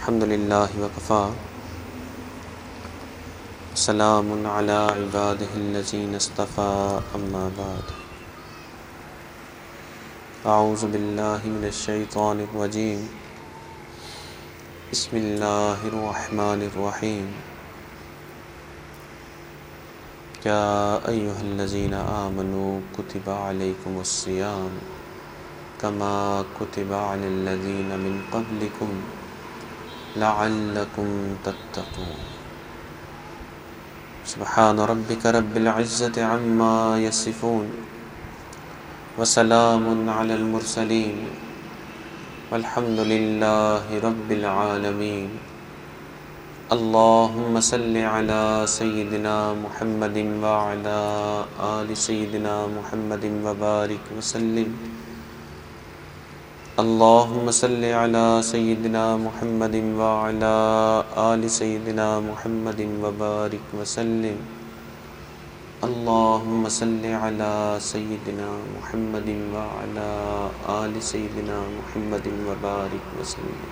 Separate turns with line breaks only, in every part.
الحمد للہ وکفا سلام علی عبادہ الذین اصطفیٰ اما بعد اعوذ باللہ من الشیطان الرجیم بسم اللہ الرحمن الرحیم یا ایہا الذین آمنوا کتب علیکم الصیام کما کتب علی الذین من قبلکم لعلکم تتقون سبحان ربک رب العزة عما یصفون وسلام علی المرسلین والحمد للہ رب العالمین اللہم صل علی سیدنا محمد وعلی آل سیدنا محمد وبارک وسلم اللہم صل علی سیدنا محمد وعلی آل سیدنا محمد وبارک وسلم اللہم صل علی سیدنا محمد وعلی آل سیدنا محمد وبارک وسلم۔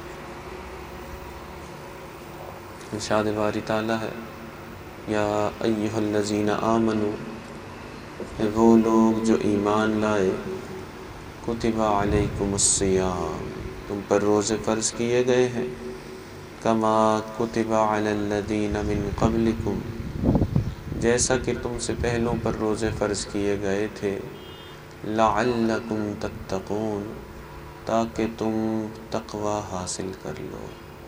ارشاد باری تعالیٰ ہے یا ایہا الذین آمنوا، وہ لوگ جو ایمان لائے، کتب علیکم الصیام، تم پر روزے فرض کیے گئے ہیں، کما کتب علی الذین من قبلکم، جیسا کہ تم سے پہلوں پر روزے فرض کیے گئے تھے، لعلکم تتقون، تاکہ تم تقوی حاصل کر لو۔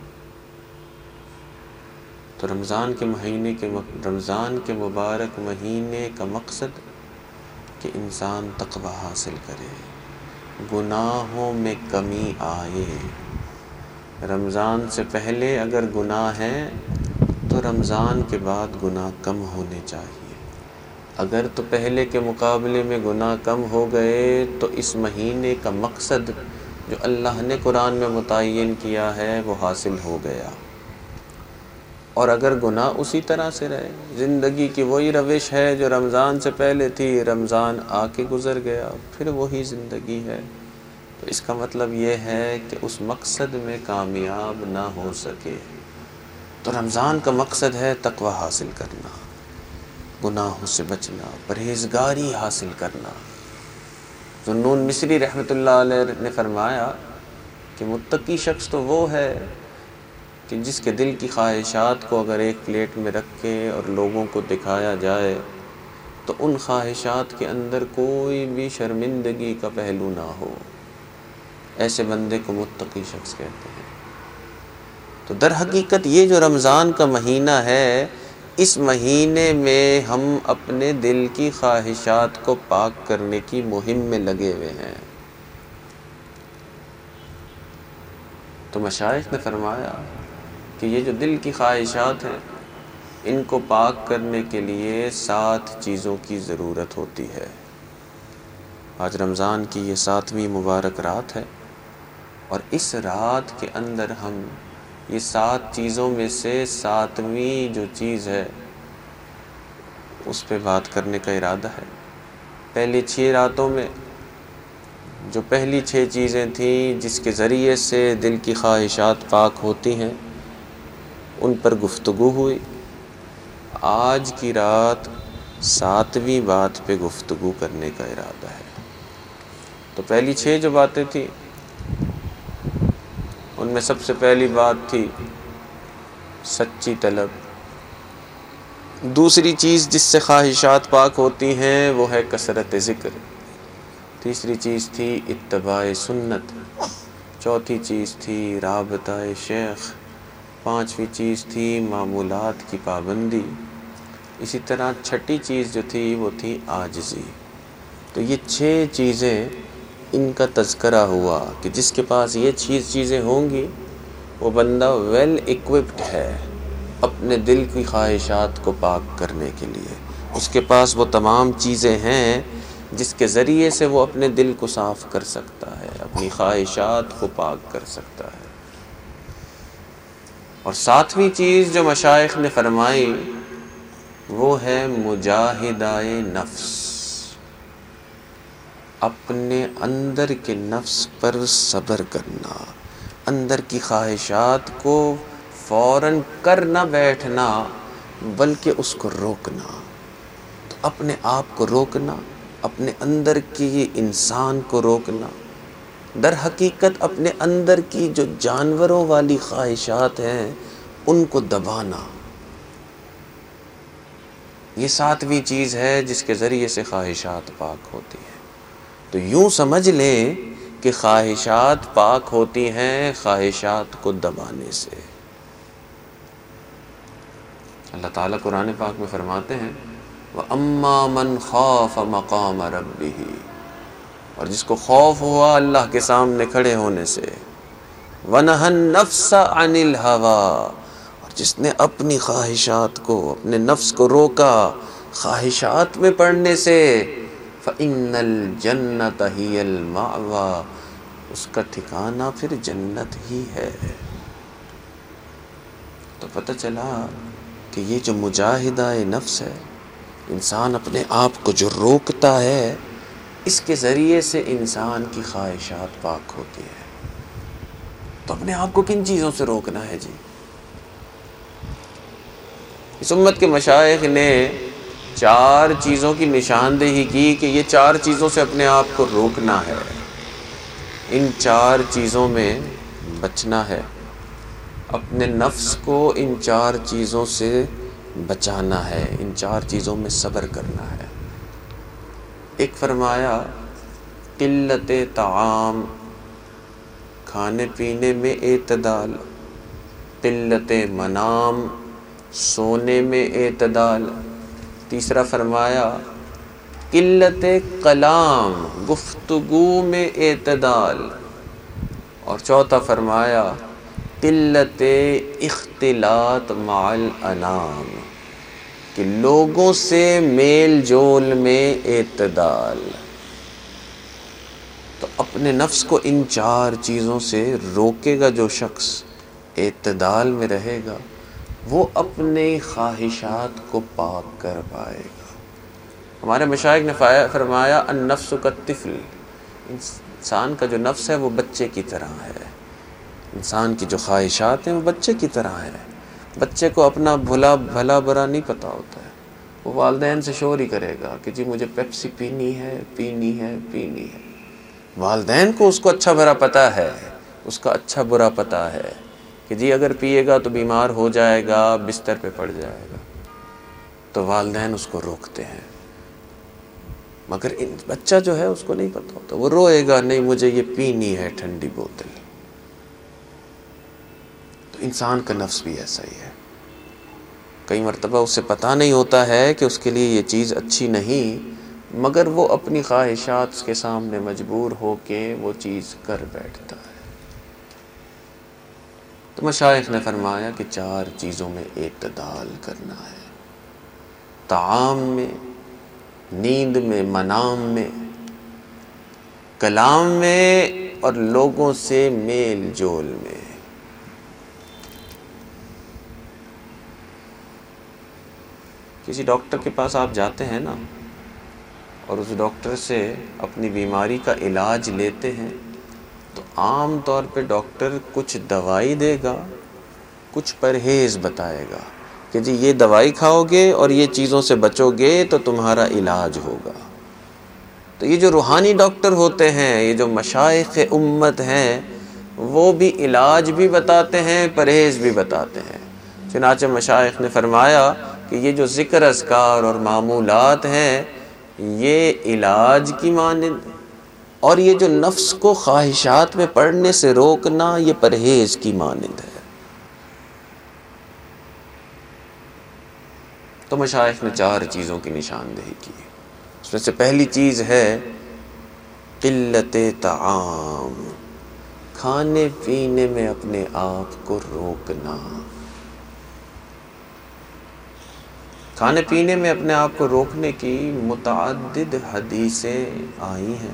تو رمضان کے مبارک مہینے کا مقصد کہ انسان تقوی حاصل کرے، گناہوں میں کمی آئے۔ رمضان سے پہلے اگر گناہ ہے تو رمضان کے بعد گناہ کم ہونے چاہیے۔ اگر تو پہلے کے مقابلے میں گناہ کم ہو گئے تو اس مہینے کا مقصد جو اللہ نے قرآن میں متعین کیا ہے وہ حاصل ہو گیا۔ اور اگر گناہ اسی طرح سے رہے، زندگی کی وہی روش ہے جو رمضان سے پہلے تھی، رمضان آ کے گزر گیا، پھر وہی زندگی ہے، تو اس کا مطلب یہ ہے کہ اس مقصد میں کامیاب نہ ہو سکے۔ تو رمضان کا مقصد ہے تقوی حاصل کرنا، گناہوں سے بچنا، پرہیزگاری حاصل کرنا۔ ذوالنون مصری رحمۃ اللہ علیہ نے فرمایا کہ متقی شخص تو وہ ہے کہ جس کے دل کی خواہشات کو اگر ایک پلیٹ میں رکھ کے اور لوگوں کو دکھایا جائے تو ان خواہشات کے اندر کوئی بھی شرمندگی کا پہلو نہ ہو، ایسے بندے کو متقی شخص کہتے ہیں۔ تو در حقیقت یہ جو رمضان کا مہینہ ہے، اس مہینے میں ہم اپنے دل کی خواہشات کو پاک کرنے کی مہم میں لگے ہوئے ہیں۔ تو مشائخ نے فرمایا کہ یہ جو دل کی خواہشات ہیں، ان کو پاک کرنے کے لیے 7 چیزوں کی ضرورت ہوتی ہے۔ آج رمضان کی یہ 7ویں مبارک رات ہے، اور اس رات کے اندر ہم یہ 7 چیزوں میں سے 7ویں جو چیز ہے اس پہ بات کرنے کا ارادہ ہے۔ پہلی 6 راتوں میں جو پہلی 6 چیزیں تھیں جس کے ذریعے سے دل کی خواہشات پاک ہوتی ہیں، ان پر گفتگو ہوئی۔ آج کی رات 7ویں بات پہ گفتگو کرنے کا ارادہ ہے۔ تو پہلی 6 جو باتیں تھیں ان میں سب سے پہلی بات تھی سچی طلب۔ دوسری چیز جس سے خواہشات پاک ہوتی ہیں وہ ہے کثرت ذکر۔ تیسری چیز تھی اتباع سنت۔ چوتھی چیز تھی رابطہ شیخ۔ 5ویں چیز تھی معمولات کی پابندی۔ اسی طرح 6ٹھی چیز جو تھی وہ تھی عاجزی۔ تو یہ 6 چیزیں ان کا تذکرہ ہوا کہ جس کے پاس یہ چیزیں ہوں گی وہ بندہ ویل ایکوپڈ ہے اپنے دل کی خواہشات کو پاک کرنے کے لیے۔ اس کے پاس وہ تمام چیزیں ہیں جس کے ذریعے سے وہ اپنے دل کو صاف کر سکتا ہے، اپنی خواہشات کو پاک کر سکتا ہے۔ اور 7ویں چیز جو مشائخ نے فرمائی وہ ہے مجاہدہ نفس، اپنے اندر کے نفس پر صبر کرنا، اندر کی خواہشات کو فوراً کر نہ بیٹھنا بلکہ اس کو روکنا۔ تو اپنے آپ کو روکنا، اپنے اندر کی انسان کو روکنا، در حقیقت اپنے اندر کی جو جانوروں والی خواہشات ہیں ان کو دبانا، یہ 7ویں چیز ہے جس کے ذریعے سے خواہشات پاک ہوتی ہیں۔ تو یوں سمجھ لیں کہ خواہشات پاک ہوتی ہیں خواہشات کو دبانے سے۔ اللہ تعالیٰ قرآن پاک میں فرماتے ہیں وَأَمَّا مَنْ خَافَ مَقَامَ رَبِّهِ، اور جس کو خوف ہوا اللہ کے سامنے کھڑے ہونے سے، وَنَهَى النَّفْسَ عَنِ الْهَوَىٰ، اور جس نے اپنی خواہشات کو، اپنے نفس کو روکا خواہشات میں پڑنے سے، فَإِنَّ الْجَنَّةَ هِيَ الْمَأْوَىٰ، اس کا ٹھکانہ پھر جنت ہی ہے۔ تو پتہ چلا کہ یہ جو مجاہدہ نفس ہے، انسان اپنے آپ کو جو روکتا ہے، اس کے ذریعے سے انسان کی خواہشات پاک ہوتی ہے۔ تو اپنے آپ کو کن چیزوں سے روکنا ہے جی؟ اس امت کے مشائخ نے 4 چیزوں کی نشاندہی کی کہ یہ 4 چیزوں سے اپنے آپ کو روکنا ہے، ان 4 چیزوں میں بچنا ہے، اپنے نفس کو ان 4 چیزوں سے بچانا ہے، ان 4 چیزوں میں صبر کرنا ہے۔ ایک فرمایا قلت طعام، کھانے پینے میں اعتدال، قلت منام، سونے میں اعتدال، تیسرا فرمایا قلت کلام، گفتگو میں اعتدال، اور چوتھا فرمایا قلت اختلاط مع الانام، کہ لوگوں سے میل جول میں اعتدال۔ تو اپنے نفس کو ان 4 چیزوں سے روکے گا جو شخص، اعتدال میں رہے گا، وہ اپنے خواہشات کو پاک کر پائے گا۔ ہمارے مشائخ نے فرمایا النفس کالطفل، انسان کا جو نفس ہے وہ بچے کی طرح ہے، انسان کی جو خواہشات ہیں وہ بچے کی طرح ہے۔ بچے کو اپنا بھلا برا نہیں پتہ ہوتا ہے، وہ والدین سے شور ہی کرے گا کہ جی مجھے پیپسی پینی ہے پینی ہے پینی ہے۔ والدین کو اس کو اچھا برا پتہ ہے، اس کا اچھا برا پتہ ہے کہ جی اگر پیے گا تو بیمار ہو جائے گا، بستر پہ پڑ جائے گا، تو والدین اس کو روکتے ہیں۔ مگر بچہ جو ہے اس کو نہیں پتہ ہوتا، وہ روئے گا نہیں مجھے یہ پینی ہے ٹھنڈی بوتل۔ تو انسان کا نفس بھی ایسا ہی ہے، کئی مرتبہ اسے پتہ نہیں ہوتا ہے کہ اس کے لیے یہ چیز اچھی نہیں، مگر وہ اپنی خواہشات کے سامنے مجبور ہو کے وہ چیز کر بیٹھتا ہے۔ تو مشائخ نے فرمایا کہ 4 چیزوں میں اعتدال کرنا ہے، طعام میں، نیند میں، منام میں، کلام میں، اور لوگوں سے میل جول میں۔ کسی ڈاکٹر کے پاس آپ جاتے ہیں نا، اور اس ڈاکٹر سے اپنی بیماری کا علاج لیتے ہیں، تو عام طور پہ ڈاکٹر کچھ دوائی دے گا، کچھ پرہیز بتائے گا کہ جی یہ دوائی کھاؤ گے اور یہ چیزوں سے بچو گے تو تمہارا علاج ہوگا۔ تو یہ جو روحانی ڈاکٹر ہوتے ہیں، یہ جو مشائخ امت ہیں، وہ بھی علاج بھی بتاتے ہیں، پرہیز بھی بتاتے ہیں۔ چنانچہ مشائخ نے فرمایا کہ یہ جو ذکر اذکار اور معمولات ہیں، یہ علاج کی مانند، اور یہ جو نفس کو خواہشات میں پڑنے سے روکنا، یہ پرہیز کی مانند ہے۔ تو مشائخ نے 4 چیزوں کی نشاندہی کی، اس میں سے پہلی چیز ہے قلت طعام، کھانے پینے میں اپنے آپ کو روکنا۔ کھانے پینے میں اپنے آپ کو روکنے کی متعدد حدیثیں آئی ہیں۔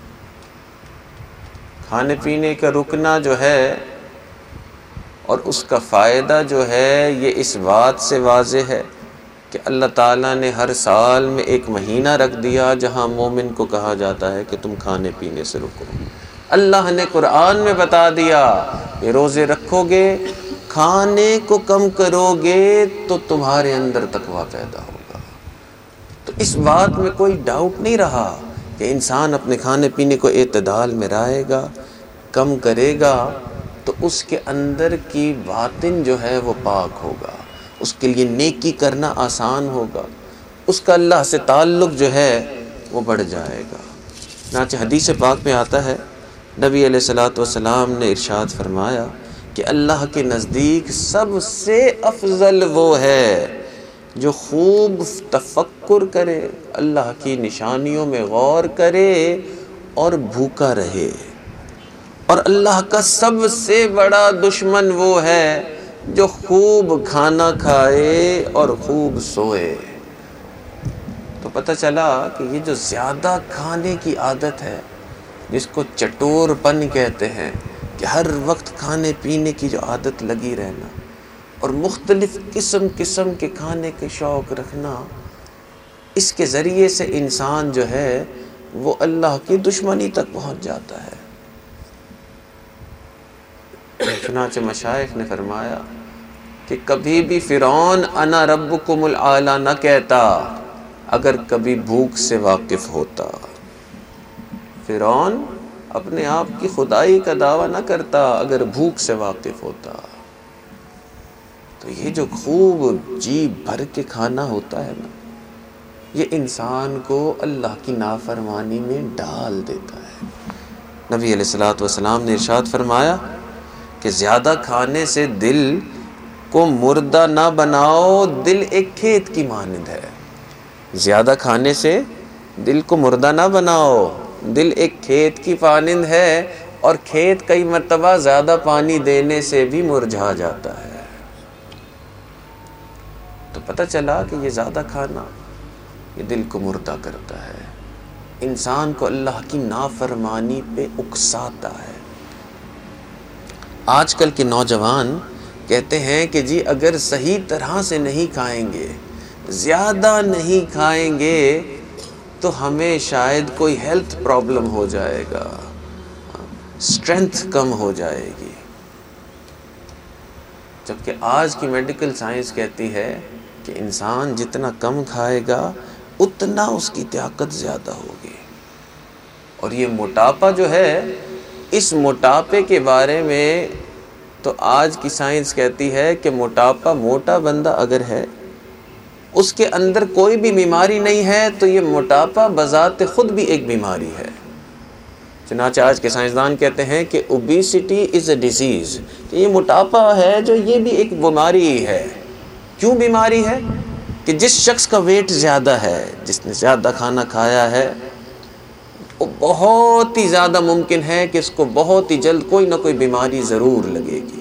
کھانے پینے کا رکنا جو ہے اور اس کا فائدہ جو ہے، یہ اس بات سے واضح ہے کہ اللہ تعالیٰ نے ہر سال میں ایک مہینہ رکھ دیا جہاں مومن کو کہا جاتا ہے کہ تم کھانے پینے سے رکو۔ اللہ نے قرآن میں بتا دیا کہ روزے رکھو گے، کھانے کو کم کرو گے تو تمہارے اندر تقوی پیدا ہوگا۔ تو اس بات میں کوئی ڈاؤٹ نہیں رہا کہ انسان اپنے کھانے پینے کو اعتدال میں رہے گا، کم کرے گا تو اس کے اندر کی باطن جو ہے وہ پاک ہوگا، اس کے لیے نیکی کرنا آسان ہوگا، اس کا اللہ سے تعلق جو ہے وہ بڑھ جائے گا۔ چنانچہ حدیث پاک میں آتا ہے، نبی علیہ الصلوۃ والسلام نے ارشاد فرمایا کہ اللہ کے نزدیک سب سے افضل وہ ہے جو خوب تفکر کرے، اللہ کی نشانیوں میں غور کرے اور بھوکا رہے، اور اللہ کا سب سے بڑا دشمن وہ ہے جو خوب کھانا کھائے اور خوب سوئے۔ تو پتہ چلا کہ یہ جو زیادہ کھانے کی عادت ہے، جس کو چٹور پن کہتے ہیں، کہ ہر وقت کھانے پینے کی جو عادت لگی رہنا اور مختلف قسم کے کھانے کے شوق رکھنا، اس کے ذریعے سے انسان جو ہے وہ اللہ کی دشمنی تک پہنچ جاتا ہے۔ چنانچہ مشائخ نے فرمایا کہ کبھی بھی فرعون انا ربکم الاعلی نہ کہتا اگر کبھی بھوک سے واقف ہوتا۔ فرعون اپنے آپ کی خدائی کا دعویٰ نہ کرتا اگر بھوک سے واقف ہوتا۔ تو یہ جو خوب جی بھر کے کھانا ہوتا ہے نا، یہ انسان کو اللہ کی نافرمانی میں ڈال دیتا ہے۔ نبی علیہ الصلوۃ والسلام نے ارشاد فرمایا کہ زیادہ کھانے سے دل کو مردہ نہ بناؤ، دل ایک کھیت کی مانند ہے۔ زیادہ کھانے سے دل کو مردہ نہ بناؤ، دل ایک کھیت کی مانند ہے، اور کھیت کئی مرتبہ زیادہ پانی دینے سے بھی مرجھا جاتا ہے۔ تو پتہ چلا کہ یہ زیادہ کھانا یہ دل کو مردہ کرتا ہے، انسان کو اللہ کی نافرمانی پہ اکساتا ہے۔ آج کل کے نوجوان کہتے ہیں کہ جی اگر صحیح طرح سے نہیں کھائیں گے، زیادہ نہیں کھائیں گے تو ہمیں شاید کوئی ہیلتھ پرابلم ہو جائے گا، اسٹرینتھ کم ہو جائے گی۔ جبکہ آج کی میڈیکل سائنس کہتی ہے کہ انسان جتنا کم کھائے گا اتنا اس کی طاقت زیادہ ہوگی۔ اور یہ موٹاپا جو ہے، اس موٹاپے کے بارے میں تو آج کی سائنس کہتی ہے کہ موٹا بندہ اگر ہے، اس کے اندر کوئی بھی بیماری نہیں ہے تو یہ موٹاپا بذات خود بھی ایک بیماری ہے۔ چنانچہ آج کے سائنسدان کہتے ہیں کہ اوبیسٹی از اے ڈیزیز، کہ یہ موٹاپا ہے جو یہ بھی ایک بیماری ہے۔ کیوں بیماری ہے؟ کہ جس شخص کا ویٹ زیادہ ہے، جس نے زیادہ کھانا کھایا ہے، وہ بہت ہی زیادہ ممکن ہے کہ اس کو بہت ہی جلد کوئی نہ کوئی بیماری ضرور لگے گی۔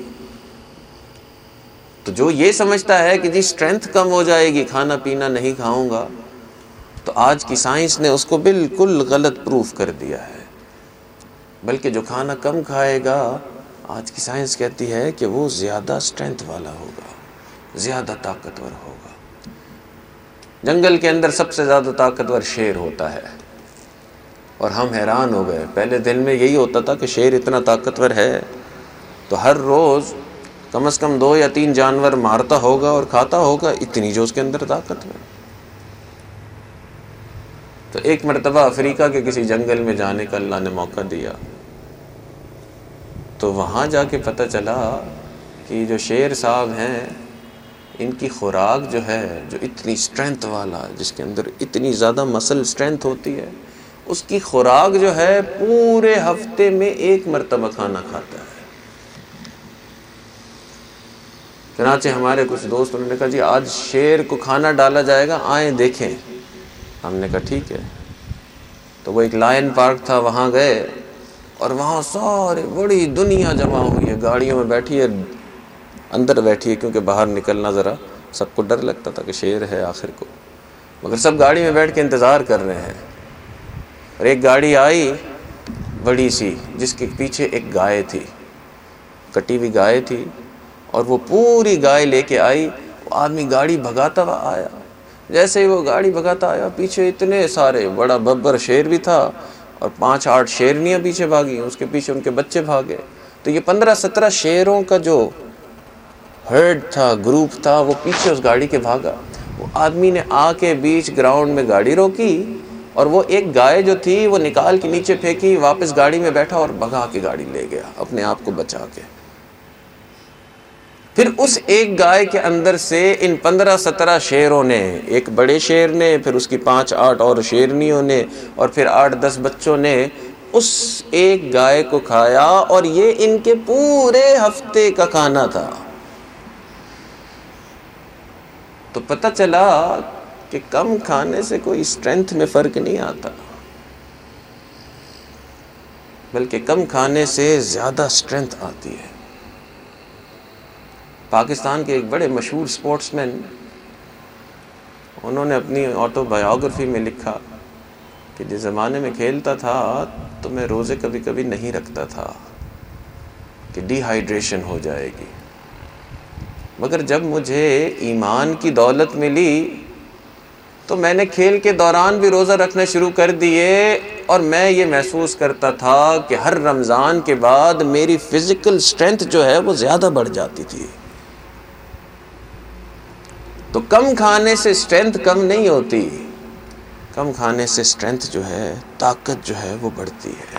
تو جو یہ سمجھتا ہے کہ جی اسٹرینتھ کم ہو جائے گی کھانا پینا نہیں کھاؤں گا، تو آج کی سائنس نے اس کو بالکل غلط پروف کر دیا ہے۔ بلکہ جو کھانا کم کھائے گا، آج کی سائنس کہتی ہے کہ وہ زیادہ اسٹرینتھ والا ہوگا، زیادہ طاقتور ہوگا۔ جنگل کے اندر سب سے زیادہ طاقتور شیر ہوتا ہے، اور ہم حیران ہو گئے۔ پہلے دل میں یہی ہوتا تھا کہ شیر اتنا طاقتور ہے تو ہر روز کم از کم 2 یا 3 جانور مارتا ہوگا اور کھاتا ہوگا، اتنی جو اس کے اندر طاقت ہے۔ تو ایک مرتبہ افریقہ کے کسی جنگل میں جانے کا اللہ نے موقع دیا، تو وہاں جا کے پتہ چلا کہ جو شیر صاحب ہیں، ان کی خوراک جو ہے، جو اتنی اسٹرینتھ والا، جس کے اندر اتنی زیادہ مسل اسٹرینتھ ہوتی ہے، اس کی خوراک جو ہے پورے ہفتے میں 1 مرتبہ کھانا کھاتا ہے۔ چنانچہ ہمارے کچھ دوست انہوں نے کہا جی آج شیر کو کھانا ڈالا جائے گا، آئیں دیکھیں۔ ہم نے کہا ٹھیک ہے۔ تو وہ ایک لائن پارک تھا، وہاں گئے، اور وہاں سارے بڑی دنیا جمع ہوئی ہے، گاڑیوں میں بیٹھی ہے، اندر بیٹھی ہے، کیونکہ باہر نکلنا ذرا سب کو ڈر لگتا تھا کہ شیر ہے آخر کو، مگر سب گاڑی میں بیٹھ کے انتظار کر رہے ہیں۔ اور ایک گاڑی آئی بڑی سی، جس کے پیچھے ایک گائے تھی، کٹی ہوئی گائے تھی، اور وہ پوری گائے لے کے آئی۔ وہ آدمی گاڑی بھگاتا ہوا آیا، جیسے ہی وہ گاڑی بھگاتا آیا، پیچھے اتنے سارے، بڑا ببر شیر بھی تھا اور 5-8 شیرنیاں پیچھے بھاگی، اس کے پیچھے ان کے بچے بھاگے. تو یہ 15-17 شیروں کا جو ہرڈ تھا، گروپ تھا، وہ پیچھے اس گاڑی کے بھاگا. وہ آدمی نے آ کے بیچ گراؤنڈ میں گاڑی روکی اور وہ ایک گائے جو تھی وہ نکال کے نیچے پھینکی، واپس گاڑی میں بیٹھا اور بھگا کے گاڑی لے گیا اپنے آپ کو بچا کے. پھر اس ایک گائے کے اندر سے ان 15-17 شیروں نے، ایک بڑے شیر نے، پھر اس کی 5-8 اور شیرنیوں نے، اور پھر 8-10 بچوں نے اس ایک گائے کو کھایا، اور یہ ان کے پورے ہفتے کا کھانا تھا. تو پتہ چلا کہ کم کھانے سے کوئی اسٹرینتھ میں فرق نہیں آتا، بلکہ کم کھانے سے زیادہ اسٹرینتھ آتی ہے. پاکستان کے ایک بڑے مشہور سپورٹس مین، انہوں نے اپنی آٹو بایوگرافی میں لکھا کہ جس زمانے میں کھیلتا تھا تو میں روزے کبھی کبھی نہیں رکھتا تھا کہ ڈی ہائیڈریشن ہو جائے گی، مگر جب مجھے ایمان کی دولت ملی تو میں نے کھیل کے دوران بھی روزہ رکھنا شروع کر دیے، اور میں یہ محسوس کرتا تھا کہ ہر رمضان کے بعد میری فزیکل اسٹرینتھ جو ہے وہ زیادہ بڑھ جاتی تھی. تو کم کھانے سے اسٹرینتھ کم نہیں ہوتی، کم کھانے سے اسٹرینتھ جو ہے، طاقت جو ہے وہ بڑھتی ہے.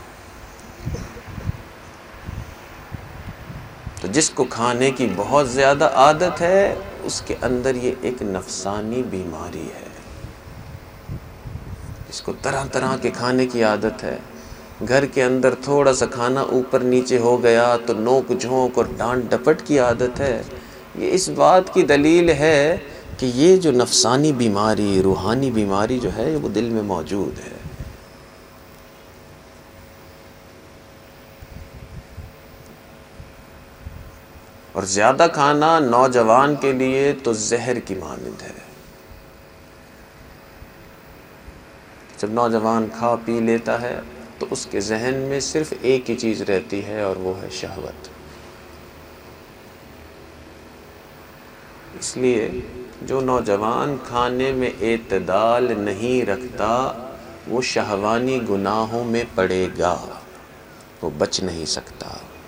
تو جس کو کھانے کی بہت زیادہ عادت ہے اس کے اندر یہ ایک نفسانی بیماری ہے. اس کو طرح طرح کے کھانے کی عادت ہے. گھر کے اندر تھوڑا سا کھانا اوپر نیچے ہو گیا تو نوک جھونک اور ڈانٹ ڈپٹ کی عادت ہے. یہ اس بات کی دلیل ہے کہ یہ جو نفسانی بیماری، روحانی بیماری جو ہے وہ دل میں موجود ہے. اور زیادہ کھانا نوجوان کے لیے تو زہر کی مانند ہے. جب نوجوان کھا پی لیتا ہے تو اس کے ذہن میں صرف ایک ہی چیز رہتی ہے، اور وہ ہے شہوت. اس لیے جو نوجوان کھانے میں اعتدال نہیں رکھتا وہ شہوانی گناہوں میں پڑے گا، وہ بچ نہیں سکتا.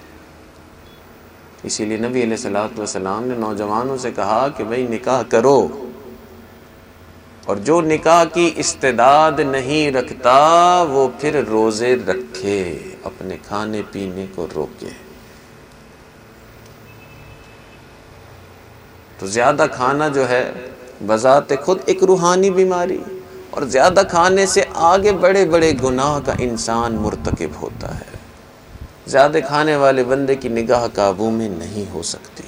اسی لیے نبی علیہ الصلوۃ والسلام نے نوجوانوں سے کہا کہ بھئی نکاح کرو، اور جو نکاح کی استعداد نہیں رکھتا وہ پھر روزے رکھے، اپنے کھانے پینے کو روکے. تو زیادہ کھانا جو ہے بذات خود ایک روحانی بیماری، اور زیادہ کھانے سے آگے بڑے بڑے گناہ کا انسان مرتکب ہوتا ہے. زیادہ کھانے والے بندے کی نگاہ قابو میں نہیں ہو سکتی.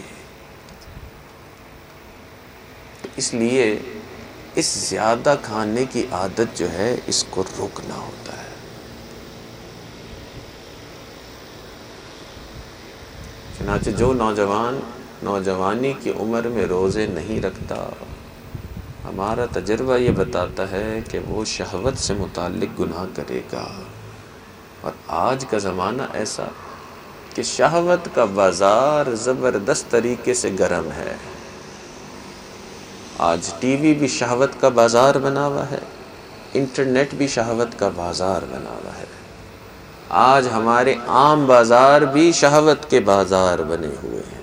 اس لیے اس زیادہ کھانے کی عادت جو ہے اس کو روکنا ہوتا ہے. چنانچہ جو نوجوان نوجوانی کی عمر میں روزے نہیں رکھتا، ہمارا تجربہ یہ بتاتا ہے کہ وہ شہوت سے متعلق گناہ کرے گا. اور آج کا زمانہ ایسا کہ شہوت کا بازار زبردست طریقے سے گرم ہے. آج ٹی وی بھی شہوت کا بازار بنا ہوا ہے، انٹرنیٹ بھی شہوت کا بازار بنا ہوا ہے. آج ہمارے عام بازار بھی شہوت کے بازار بنے ہوئے ہیں.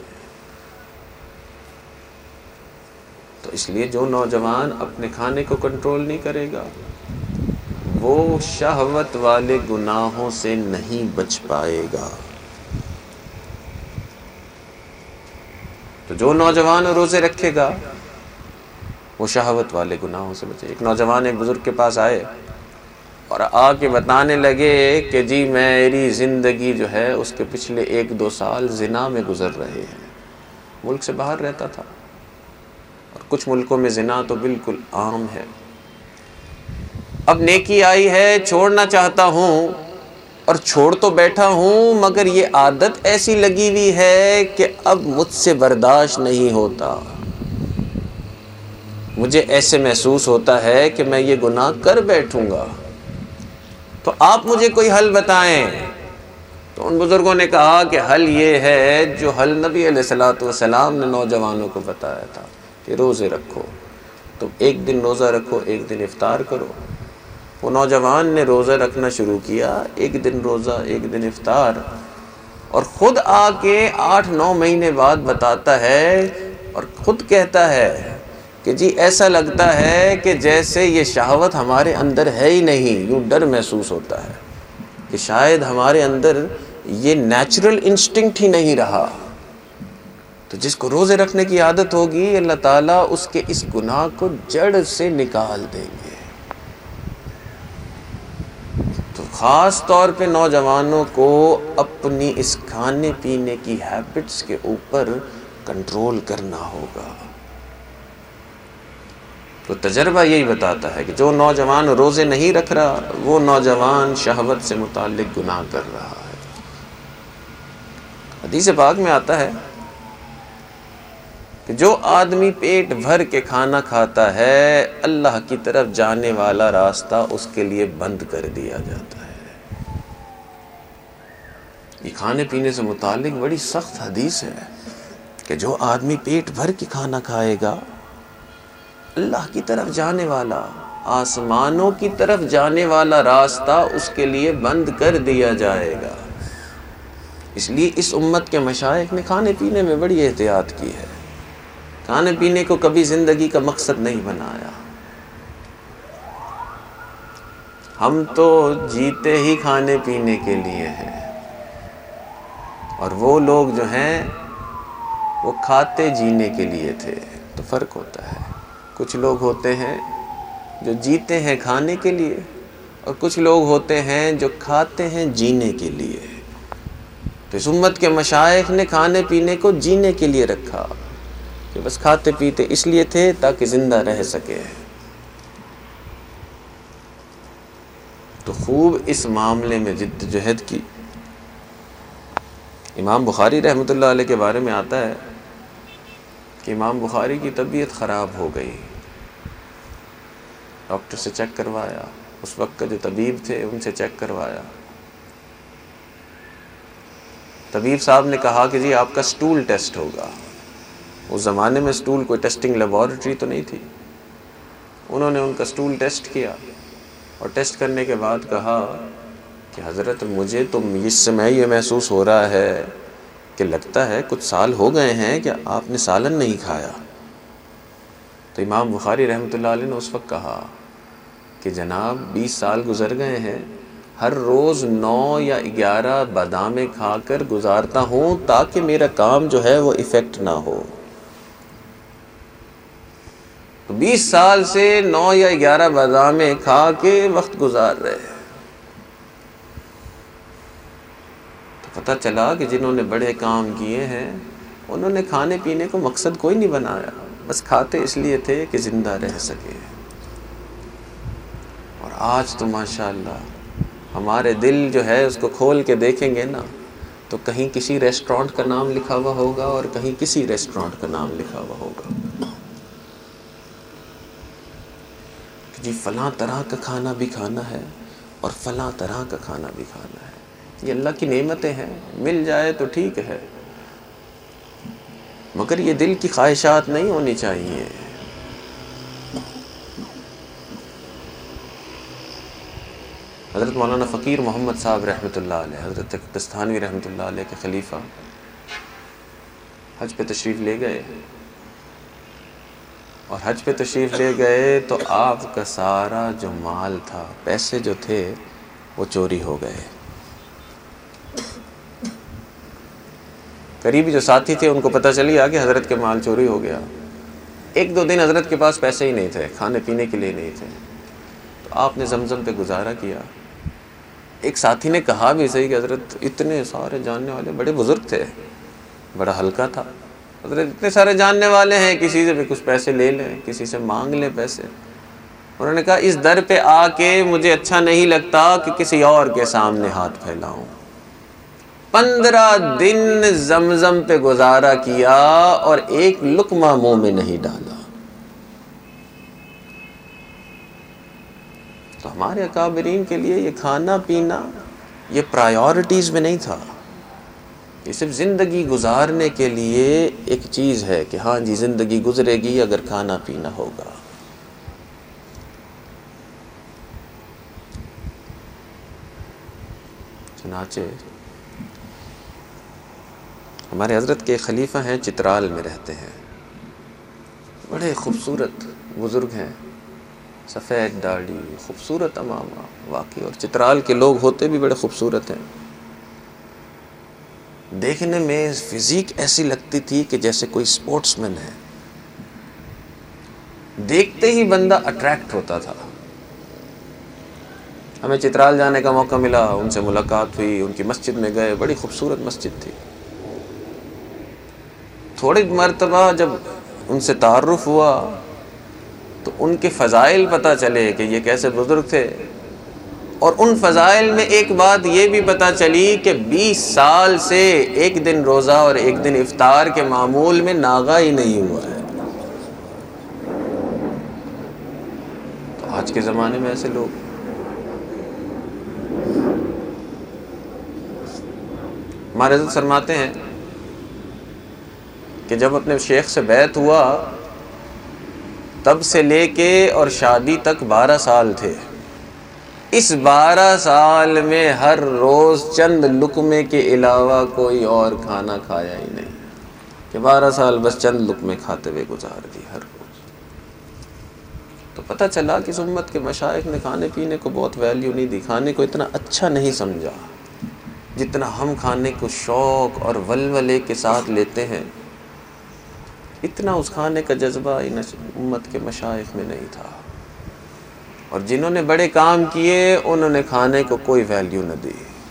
تو اس لیے جو نوجوان اپنے کھانے کو کنٹرول نہیں کرے گا وہ شہوت والے گناہوں سے نہیں بچ پائے گا. تو جو نوجوان روزے رکھے گا وہ شہوت والے گناہوں سے بچے. ایک نوجوان ایک بزرگ کے پاس آئے اور آ کے بتانے لگے کہ جی میری زندگی جو ہے اس کے پچھلے 1-2 سال زنا میں گزر رہے ہیں. ملک سے باہر رہتا تھا، اور کچھ ملکوں میں زنا تو بالکل عام ہے. اب نیکی آئی ہے، چھوڑنا چاہتا ہوں، اور چھوڑ تو بیٹھا ہوں، مگر یہ عادت ایسی لگی ہوئی ہے کہ اب مجھ سے برداشت نہیں ہوتا. مجھے ایسے محسوس ہوتا ہے کہ میں یہ گناہ کر بیٹھوں گا. تو آپ مجھے کوئی حل بتائیں. تو ان بزرگوں نے کہا کہ حل یہ ہے جو حل نبی علیہ الصلوۃ والسلام نے نوجوانوں کو بتایا تھا کہ روزے رکھو. تم ایک دن روزہ رکھو، ایک دن افطار کرو. وہ نوجوان نے روزہ رکھنا شروع کیا، ایک دن روزہ ایک دن افطار، اور خود آ کے 8-9 مہینے بعد بتاتا ہے اور خود کہتا ہے کہ جی ایسا لگتا ہے کہ جیسے یہ شہوت ہمارے اندر ہے ہی نہیں، یوں ڈر محسوس ہوتا ہے کہ شاید ہمارے اندر یہ نیچرل انسٹنکٹ ہی نہیں رہا۔ تو جس کو روزے رکھنے کی عادت ہوگی، اللہ تعالیٰ اس کے اس گناہ کو جڑ سے نکال دیں گے۔ تو خاص طور پہ نوجوانوں کو اپنی اس کھانے پینے کی ہیبٹس کے اوپر کنٹرول کرنا ہوگا۔ تو تجربہ یہی بتاتا ہے کہ جو نوجوان روزے نہیں رکھ رہا، وہ نوجوان شہوت سے متعلق گناہ کر رہا ہے۔ حدیث پاک میں آتا ہے کہ جو آدمی پیٹ بھر کے کھانا کھاتا ہے، اللہ کی طرف جانے والا راستہ اس کے لیے بند کر دیا جاتا ہے۔ یہ کھانے پینے سے متعلق بڑی سخت حدیث ہے کہ جو آدمی پیٹ بھر کے کھانا کھائے گا، اللہ کی طرف جانے والا، آسمانوں کی طرف جانے والا راستہ اس کے لیے بند کر دیا جائے گا۔ اس لیے اس امت کے مشائخ نے کھانے پینے میں بڑی احتیاط کی ہے، کھانے پینے کو کبھی زندگی کا مقصد نہیں بنایا۔ ہم تو جیتے ہی کھانے پینے کے لیے ہیں، اور وہ لوگ جو ہیں وہ کھاتے جینے کے لیے تھے۔ تو فرق ہوتا ہے، کچھ لوگ ہوتے ہیں جو جیتے ہیں کھانے کے لیے، اور کچھ لوگ ہوتے ہیں جو کھاتے ہیں جینے کے لیے۔ تو اس امت کے مشائخ نے کھانے پینے کو جینے کے لیے رکھا، کہ بس کھاتے پیتے اس لیے تھے تاکہ زندہ رہ سکے۔ تو خوب اس معاملے میں جد جہد کی۔ امام بخاری رحمۃ اللہ علیہ کے بارے میں آتا ہے کہ امام بخاری کی طبیعت خراب ہو گئی، ڈاکٹر سے چیک کروایا، اس وقت کا جو طبیب تھے ان سے چیک کروایا۔ طبیب صاحب نے کہا کہ جی آپ کا سٹول ٹیسٹ ہوگا۔ اس زمانے میں سٹول کوئی ٹیسٹنگ لیبارٹری تو نہیں تھی۔ انہوں نے ان کا سٹول ٹیسٹ کیا، اور ٹیسٹ کرنے کے بعد کہا کہ حضرت مجھے تو اس سمے یہ محسوس ہو رہا ہے کہ لگتا ہے کچھ سال ہو گئے ہیں کہ آپ نے سالن نہیں کھایا۔ تو امام بخاری رحمۃ اللہ علیہ نے اس وقت کہا کہ جناب 20 سال گزر گئے ہیں، ہر روز 9 یا 11 بادامیں کھا کر گزارتا ہوں تاکہ میرا کام جو ہے وہ افیکٹ نہ ہو۔ 20 سال سے 9 یا 11 بادامیں کھا کے وقت گزار رہے ہیں۔ تو پتہ چلا کہ جنہوں نے بڑے کام کیے ہیں انہوں نے کھانے پینے کو مقصد کوئی نہیں بنایا، بس کھاتے اس لیے تھے کہ زندہ رہ سکے۔ اور آج تو ماشاءاللہ ہمارے دل جو ہے اس کو کھول کے دیکھیں گے نا، تو کہیں کسی ریسٹورانٹ کا نام لکھا ہوا ہوگا اور کہیں کسی ریسٹورانٹ کا نام لکھا ہوا ہوگا کہ جی فلاں طرح کا کھانا بھی کھانا ہے اور فلاں طرح کا کھانا بھی کھانا ہے۔ یہ اللہ کی نعمتیں ہیں، مل جائے تو ٹھیک ہے، مگر یہ دل کی خواہشات نہیں ہونی چاہیے۔ حضرت مولانا فقیر محمد صاحب رحمۃ اللہ علیہ، حضرت دستانوی رحمۃ اللہ علیہ کے خلیفہ، حج پہ تشریف لے گئے، اور حج پہ تشریف لے گئے تو آپ کا سارا جو مال تھا، پیسے جو تھے وہ چوری ہو گئے۔ قریبی جو ساتھی تھے ان کو پتہ چل گیا کہ حضرت کے مال چوری ہو گیا۔ 1-2 دن حضرت کے پاس پیسے ہی نہیں تھے، کھانے پینے کے لیے نہیں تھے۔ تو آپ نے زمزم پہ گزارا کیا۔ ایک ساتھی نے کہا بھی صحیح کہ حضرت اتنے سارے جاننے والے، بڑے بزرگ تھے، بڑا ہلکا تھا، حضرت اتنے سارے جاننے والے ہیں، کسی سے بھی کچھ پیسے لے لیں، کسی سے مانگ لیں پیسے۔ انہوں نے کہا اس در پہ آ کے مجھے اچھا نہیں لگتا کہ کسی اور کے سامنے ہاتھ پھیلاؤں۔ 15 دن زمزم پہ گزارا کیا اور ایک لقمہ منہ میں نہیں ڈالا۔ تو ہمارے اکابرین کے لیے یہ کھانا پینا یہ پرائیورٹیز میں نہیں تھا، یہ صرف زندگی گزارنے کے لیے ایک چیز ہے کہ ہاں جی زندگی گزرے گی اگر کھانا پینا ہوگا۔ چنانچہ ہمارے حضرت کے خلیفہ ہیں، چترال میں رہتے ہیں، بڑے خوبصورت بزرگ ہیں، سفید داڑھی، خوبصورت امامہ واقعی، اور چترال کے لوگ ہوتے بھی بڑے خوبصورت ہیں۔ دیکھنے میں فزیک ایسی لگتی تھی کہ جیسے کوئی سپورٹس مین ہے، دیکھتے ہی بندہ اٹریکٹ ہوتا تھا۔ ہمیں چترال جانے کا موقع ملا، ان سے ملاقات ہوئی، ان کی مسجد میں گئے، بڑی خوبصورت مسجد تھی۔ تھوڑی مرتبہ جب ان سے تعارف ہوا تو ان کے فضائل پتہ چلے کہ یہ کیسے بزرگ تھے، اور ان فضائل میں ایک بات یہ بھی پتہ چلی کہ 20 سال سے ایک دن روزہ اور ایک دن افطار کے معمول میں ناغہ ہی نہیں ہوا ہے۔ تو آج کے زمانے میں ایسے لوگ، ہمارے حضرت فرماتے ہیں کہ جب اپنے شیخ سے بیعت ہوا تب سے لے کے اور شادی تک 12 سال تھے۔ اس 12 سال میں ہر روز چند لقمے کے علاوہ کوئی اور کھانا کھایا ہی نہیں، کہ 12 سال بس چند لقمے کھاتے ہوئے گزار دی ہر روز۔ تو پتہ چلا کہ اس امت کے مشائخ نے کھانے پینے کو بہت ویلیو نہیں دی، کھانے کو اتنا اچھا نہیں سمجھا جتنا ہم کھانے کو شوق اور ولولے کے ساتھ لیتے ہیں، اتنا اس کھانے کا جذبہ ان امت کے مشائخ میں نہیں تھا۔ اور جنہوں نے بڑے کام کیے انہوں نے کھانے کو کوئی ویلیو نہ دی۔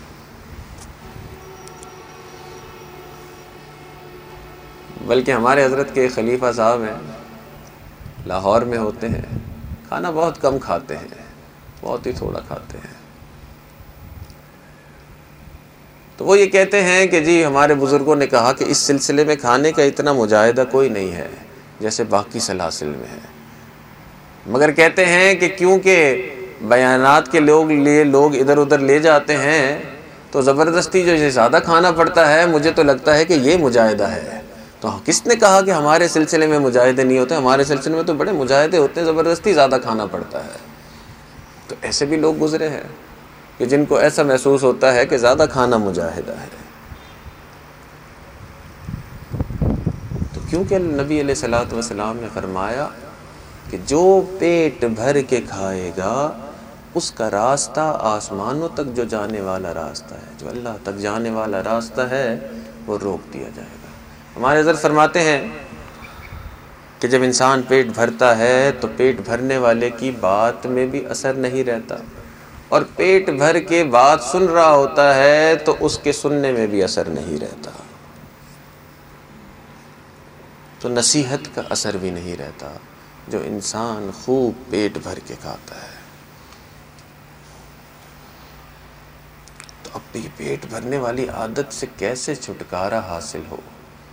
بلکہ ہمارے حضرت کے خلیفہ صاحب ہیں، لاہور میں ہوتے ہیں، کھانا بہت کم کھاتے ہیں، بہت ہی تھوڑا کھاتے ہیں۔ تو وہ یہ کہتے ہیں کہ جی ہمارے بزرگوں نے کہا کہ اس سلسلے میں کھانے کا اتنا مجاہدہ کوئی نہیں ہے جیسے باقی سلاسل میں ہے، مگر کہتے ہیں کہ کیونکہ بیانات کے لوگ ادھر ادھر لے جاتے ہیں تو زبردستی جو زیادہ کھانا پڑتا ہے، مجھے تو لگتا ہے کہ یہ مجاہدہ ہے۔ تو کس نے کہا کہ ہمارے سلسلے میں مجاہدے نہیں ہوتے؟ ہمارے سلسلے میں تو بڑے مجاہدے ہوتے ہیں، زبردستی زیادہ کھانا پڑتا ہے۔ تو ایسے بھی لوگ گزرے ہیں کہ جن کو ایسا محسوس ہوتا ہے کہ زیادہ کھانا مجاہدہ ہے۔ تو کیونکہ نبی علیہ الصلوۃ والسلام نے فرمایا کہ جو پیٹ بھر کے کھائے گا اس کا راستہ آسمانوں تک جو جانے والا راستہ ہے، جو اللہ تک جانے والا راستہ ہے، وہ روک دیا جائے گا۔ ہمارے حضرت فرماتے ہیں کہ جب انسان پیٹ بھرتا ہے تو پیٹ بھرنے والے کی بات میں بھی اثر نہیں رہتا، اور پیٹ بھر کے بات سن رہا ہوتا ہے تو اس کے سننے میں بھی اثر نہیں رہتا، تو نصیحت کا اثر بھی نہیں رہتا جو انسان خوب پیٹ بھر کے کھاتا ہے۔ تو اب یہ پیٹ بھرنے والی عادت سے کیسے چھٹکارا حاصل ہو؟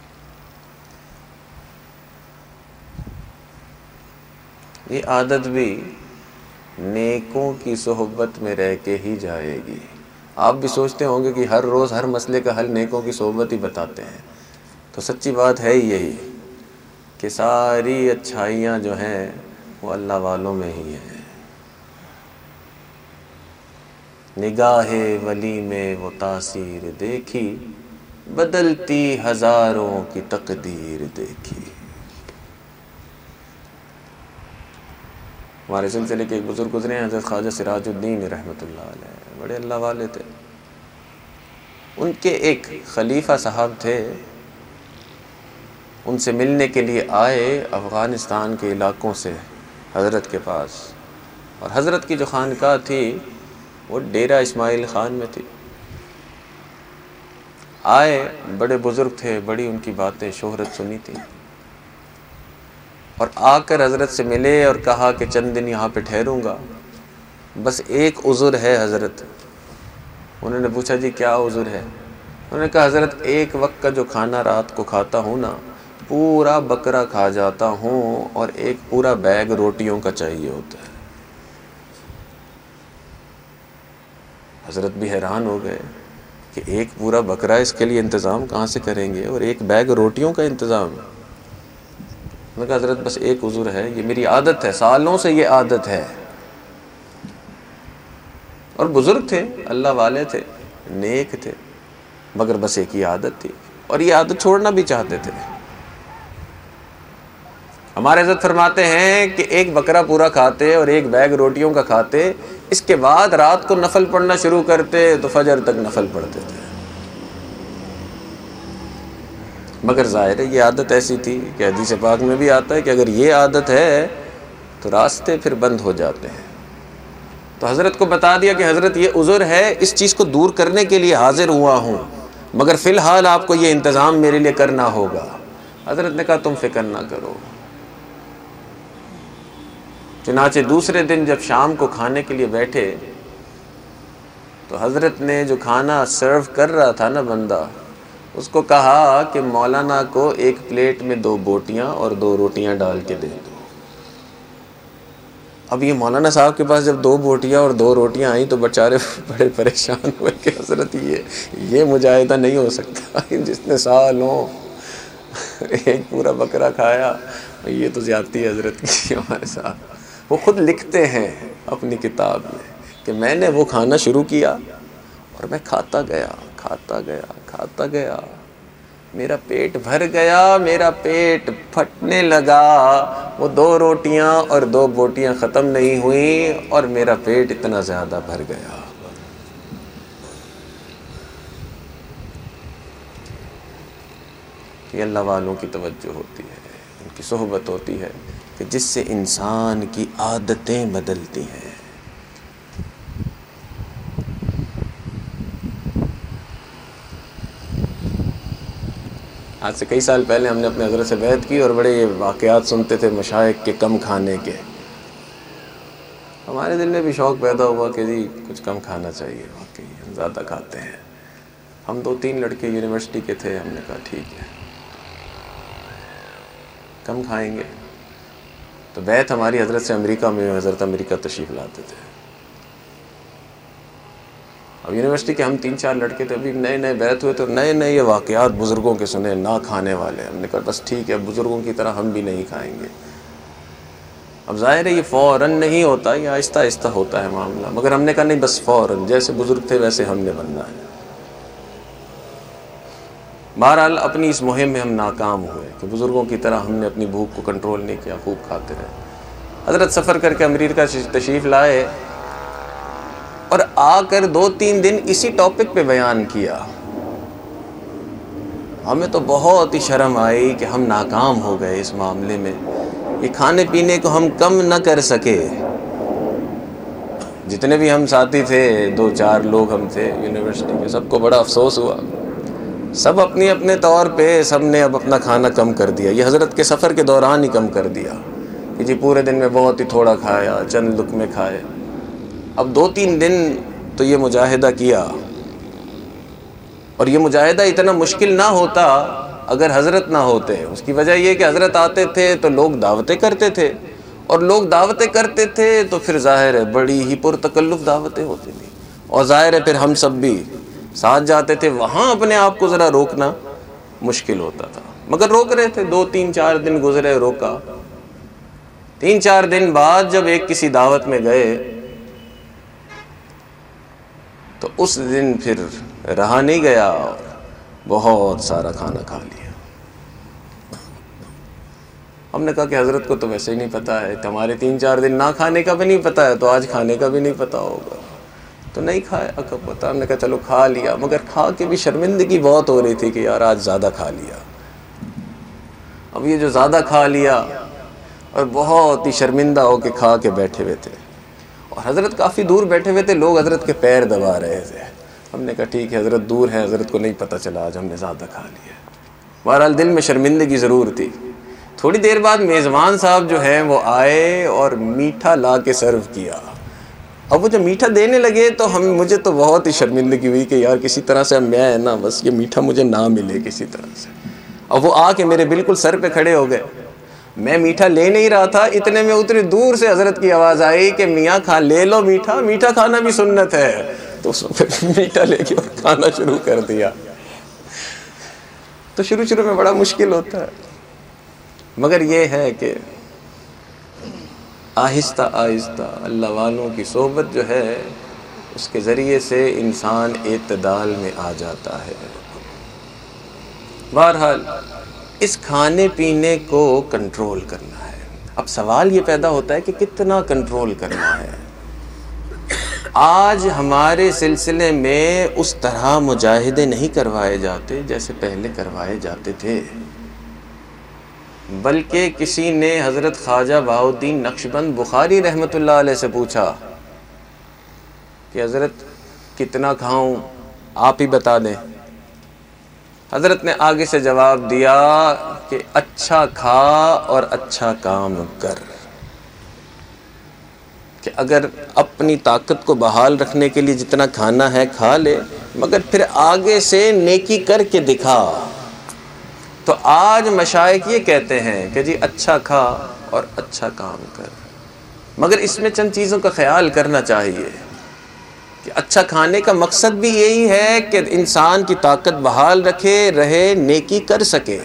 یہ عادت بھی نیکوں کی صحبت میں رہ کے ہی جائے گی۔ آپ بھی سوچتے ہوں گے کہ ہر روز ہر مسئلے کا حل نیکوں کی صحبت ہی بتاتے ہیں، تو سچی بات ہے یہی کہ ساری اچھائیاں جو ہیں وہ اللہ والوں میں ہی ہیں۔ نگاہ ولی میں وہ تاثیر دیکھی، بدلتی ہزاروں کی تقدیر دیکھی۔ ہمارے سلسلے کے ایک بزرگ گزرے ہیں، حضرت خواجہ سراج الدین رحمۃ اللہ علیہ، بڑے اللہ والے تھے۔ ان کے ایک خلیفہ صاحب تھے، ان سے ملنے کے لیے آئے افغانستان کے علاقوں سے حضرت کے پاس، اور حضرت کی جو خانقاہ تھی وہ ڈیرہ اسماعیل خان میں تھی۔ آئے، بڑے بزرگ تھے، بڑی ان کی باتیں شہرت سنی تھی، اور آ کر حضرت سے ملے اور کہا کہ چند دن یہاں پہ ٹھہروں گا، بس ایک عذر ہے حضرت۔ انہوں نے پوچھا جی کیا عذر ہے؟ انہوں نے کہا حضرت ایک وقت کا جو کھانا رات کو کھاتا ہوں نا، پورا بکرا کھا جاتا ہوں، اور ایک پورا بیگ روٹیوں کا چاہیے ہوتا ہے۔ حضرت بھی حیران ہو گئے کہ ایک پورا بکرا، اس کے لیے انتظام کہاں سے کریں گے، اور ایک بیگ روٹیوں کا انتظام۔ میں کہا حضرت بس ایک عذر ہے، یہ میری عادت ہے، سالوں سے یہ عادت ہے۔ اور بزرگ تھے، اللہ والے تھے، نیک تھے، مگر بس ایک ہی عادت تھی، اور یہ عادت چھوڑنا بھی چاہتے تھے۔ ہمارے حضرت فرماتے ہیں کہ ایک بکرا پورا کھاتے اور ایک بیگ روٹیوں کا کھاتے، اس کے بعد رات کو نفل پڑھنا شروع کرتے تو فجر تک نفل پڑھتے تھے۔ مگر ظاہر ہے یہ عادت ایسی تھی کہ حدیث پاک میں بھی آتا ہے کہ اگر یہ عادت ہے تو راستے پھر بند ہو جاتے ہیں۔ تو حضرت کو بتا دیا کہ حضرت یہ عذر ہے، اس چیز کو دور کرنے کے لیے حاضر ہوا ہوں، مگر فی الحال آپ کو یہ انتظام میرے لیے کرنا ہوگا۔ حضرت نے کہا تم فکر نہ کرو۔ چنانچہ دوسرے دن جب شام کو کھانے کے لیے بیٹھے تو حضرت نے جو کھانا سرو کر رہا تھا نا بندہ، اس کو کہا کہ مولانا کو ایک پلیٹ میں 2 بوٹیاں اور 2 روٹیاں ڈال کے دے دو۔ اب یہ مولانا صاحب کے پاس جب 2 بوٹیاں اور 2 روٹیاں آئیں تو بیچارے بڑے پریشان ہوئے کہ حضرت یہ مجاہدہ نہیں ہو سکتا، جس نے سالوں ایک پورا بکرا کھایا، یہ تو زیادتی ہے حضرت کی ہمارے ساتھ۔ وہ خود لکھتے ہیں اپنی کتاب میں کہ میں نے وہ کھانا شروع کیا اور میں کھاتا گیا، میرا پیٹ بھر گیا، میرا پیٹ پھٹنے لگا، وہ 2 روٹیاں اور 2 بوٹیاں ختم نہیں ہوئیں اور میرا پیٹ اتنا زیادہ بھر گیا۔ یہ اللہ والوں کی توجہ ہوتی ہے، ان کی صحبت ہوتی ہے کہ جس سے انسان کی عادتیں بدلتی ہیں۔ آج سے کئی سال پہلے ہم نے اپنے حضرت سے بیعت کی اور بڑے واقعات سنتے تھے مشائخ کے کم کھانے کے۔ ہمارے دل میں بھی شوق پیدا ہوا کہ جی کچھ کم کھانا چاہیے، واقعی ہم زیادہ کھاتے ہیں۔ ہم 2-3 لڑکے یونیورسٹی کے تھے، ہم نے کہا ٹھیک ہے کم کھائیں گے۔ تو بیعت ہماری حضرت سے امریکہ میں، حضرت امریکہ تشریف لاتے تھے۔ اب یونیورسٹی کے ہم 3-4 لڑکے تھے، ابھی نئے بیعت ہوئے تو نئے یہ واقعات بزرگوں کے سنے، نہ کھانے والے۔ ہم نے کہا بس ٹھیک ہے، بزرگوں کی طرح ہم بھی نہیں کھائیں گے۔ اب ظاہر ہے یہ فوراً نہیں ہوتا، یہ آہستہ آہستہ ہوتا ہے معاملہ، مگر ہم نے کہا نہیں بس فوراً، جیسے بزرگ تھے ویسے ہم نے بننا ہے۔ بہرحال اپنی اس مہم میں ہم ناکام ہوئے کہ بزرگوں کی طرح ہم نے اپنی بھوک کو کنٹرول نہیں کیا، خوب کھاتے رہے۔ حضرت سفر کر کے امریکہ تشریف لائے اور آ کر 2-3 دن اسی ٹاپک پہ بیان کیا۔ ہمیں تو بہت ہی شرم آئی کہ ہم ناکام ہو گئے اس معاملے میں، یہ کھانے پینے کو ہم کم نہ کر سکے۔ جتنے بھی ہم ساتھی تھے، 2-4 لوگ ہم تھے یونیورسٹی کے، سب کو بڑا افسوس ہوا۔ سب اپنے طور پہ سب نے اب اپنا کھانا کم کر دیا۔ یہ حضرت کے سفر کے دوران ہی کم کر دیا کہ جی پورے دن میں بہت ہی تھوڑا کھایا، چند لقمے کھائے۔ اب 2-3 دن تو یہ مجاہدہ کیا، اور یہ مجاہدہ اتنا مشکل نہ ہوتا اگر حضرت نہ ہوتے۔ اس کی وجہ یہ کہ حضرت آتے تھے تو لوگ دعوتیں کرتے تھے، اور لوگ دعوتیں کرتے تھے تو پھر ظاہر ہے بڑی ہی پرتکلف دعوتیں ہوتی تھیں، اور ظاہر ہے پھر ہم سب بھی ساتھ جاتے تھے، وہاں اپنے آپ کو ذرا روکنا مشکل ہوتا تھا، مگر روک رہے تھے۔ 2-3-4 دن گزرے، روکا۔ 3-4 دن بعد جب ایک کسی دعوت میں گئے تو اس دن پھر رہا نہیں گیا اور بہت سارا کھانا کھا لیا۔ ہم نے کہا کہ حضرت کو تو ویسے ہی نہیں پتا ہے، ہمارے 3-4 دن نہ کھانے کا بھی نہیں پتا ہے، تو آج کھانے کا بھی نہیں پتا ہوگا، تو نہیں کھایا کب پتا۔ ہم نے کہا چلو کھا لیا، مگر کھا کے بھی شرمندگی بہت ہو رہی تھی کہ یار آج زیادہ کھا لیا۔ اب یہ جو زیادہ کھا لیا اور بہت ہی شرمندہ ہو کے کھا کے بیٹھے ہوئے تھے، اور حضرت کافی دور بیٹھے ہوئے تھے، لوگ حضرت کے پیر دبا رہے تھے۔ ہم نے کہا ٹھیک ہے حضرت دور ہے، حضرت کو نہیں پتہ چلا آج ہم نے زیادہ کھا لیا۔ بہرحال دل میں شرمندگی ضرور تھی۔ تھوڑی دیر بعد میزبان صاحب جو ہیں وہ آئے اور میٹھا لا کے سرو کیا۔ اب وہ جب میٹھا دینے لگے تو مجھے تو بہت ہی شرمندگی ہوئی کہ یار کسی طرح سے میں نا بس یہ میٹھا مجھے نہ ملے کسی طرح سے۔ اب وہ آ کے میرے بالکل سر پہ کھڑے ہو گئے، میں میٹھا لے نہیں رہا تھا، اتنے میں اتنی دور سے حضرت کی آواز آئی کہ میاں لے لو میٹھا، میٹھا کھانا بھی سنت ہے۔ تو اس وقت میٹھا لے کے اور کھانا شروع کر دیا۔ تو شروع میں بڑا مشکل ہوتا ہے، مگر یہ ہے کہ آہستہ آہستہ اللہ والوں کی صحبت جو ہے اس کے ذریعے سے انسان اعتدال میں آ جاتا ہے۔ بہرحال اس کھانے پینے کو کنٹرول کرنا ہے۔ اب سوال یہ پیدا ہوتا ہے کہ کتنا کنٹرول کرنا ہے۔ آج ہمارے سلسلے میں اس طرح مجاہدے نہیں کروائے جاتے جیسے پہلے کروائے جاتے تھے، بلکہ کسی نے حضرت خواجہ بہاؤالدین نقشبند بخاری رحمۃ اللہ علیہ سے پوچھا کہ حضرت کتنا کھاؤں، آپ ہی بتا دیں۔ حضرت نے آگے سے جواب دیا کہ اچھا کھا اور اچھا کام کر، کہ اگر اپنی طاقت کو بحال رکھنے کے لیے جتنا کھانا ہے کھا لے، مگر پھر آگے سے نیکی کر کے دکھا۔ تو آج مشائخ یہ کہتے ہیں کہ جی اچھا کھا اور اچھا کام کر، مگر اس میں چند چیزوں کا خیال کرنا چاہیے کہ اچھا کھانے کا مقصد بھی یہی ہے کہ انسان کی طاقت بحال رکھے رہے، نیکی کر سکے۔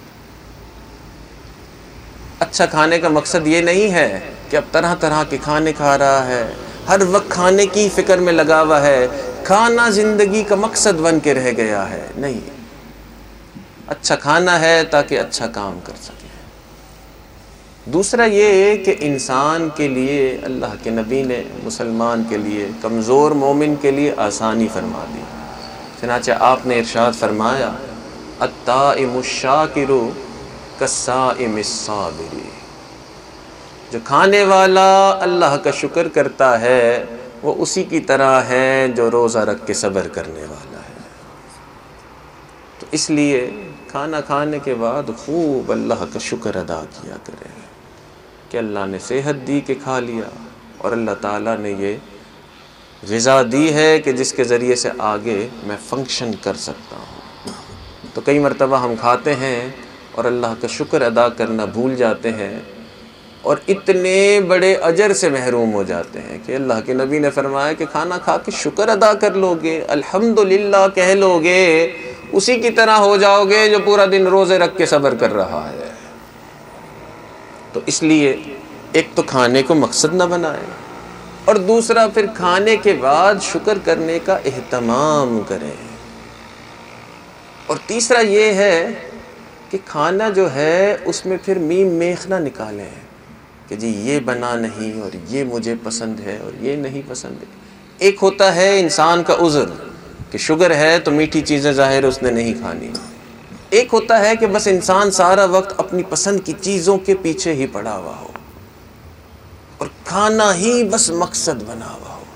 اچھا کھانے کا مقصد یہ نہیں ہے کہ اب طرح طرح کے کھانے کھا رہا ہے، ہر وقت کھانے کی فکر میں لگا ہوا ہے، کھانا زندگی کا مقصد بن کے رہ گیا ہے۔ نہیں، اچھا کھانا ہے تاکہ اچھا کام کر سکے۔ دوسرا یہ کہ انسان کے لیے اللہ کے نبی نے مسلمان کے لیے، کمزور مومن کے لیے آسانی فرما دی۔ چنانچہ آپ نے ارشاد فرمایا الطائم الشاکر کالصائم الصابر، جو کھانے والا اللہ کا شکر کرتا ہے وہ اسی کی طرح ہے جو روزہ رکھ کے صبر کرنے والا ہے۔ تو اس لیے کھانا کھانے کے بعد خوب اللہ کا شکر ادا کیا کریں کہ اللہ نے صحت دی کہ کھا لیا، اور اللہ تعالیٰ نے یہ غذا دی ہے کہ جس کے ذریعے سے آگے میں فنکشن کر سکتا ہوں۔ تو کئی مرتبہ ہم کھاتے ہیں اور اللہ کا شکر ادا کرنا بھول جاتے ہیں، اور اتنے بڑے اجر سے محروم ہو جاتے ہیں کہ اللہ کے نبی نے فرمایا کہ کھانا کھا کے شکر ادا کر لو گے، الحمدللہ کہہ لو گے، اسی کی طرح ہو جاؤ گے جو پورا دن روزے رکھ کے صبر کر رہا ہے۔ تو اس لیے ایک تو کھانے کو مقصد نہ بنائیں، اور دوسرا پھر کھانے کے بعد شکر کرنے کا اہتمام کریں، اور تیسرا یہ ہے کہ کھانا جو ہے اس میں پھر میم میخ نہ نکالیں کہ جی یہ بنا نہیں اور یہ مجھے پسند ہے اور یہ نہیں پسند ہے۔ ایک ہوتا ہے انسان کا عذر کہ شوگر ہے تو میٹھی چیزیں ظاہر اس نے نہیں کھانی، ایک ہوتا ہے کہ بس انسان سارا وقت اپنی پسند کی چیزوں کے پیچھے ہی پڑا ہوا ہو اور کھانا ہی بس مقصد بنا ہوا ہو۔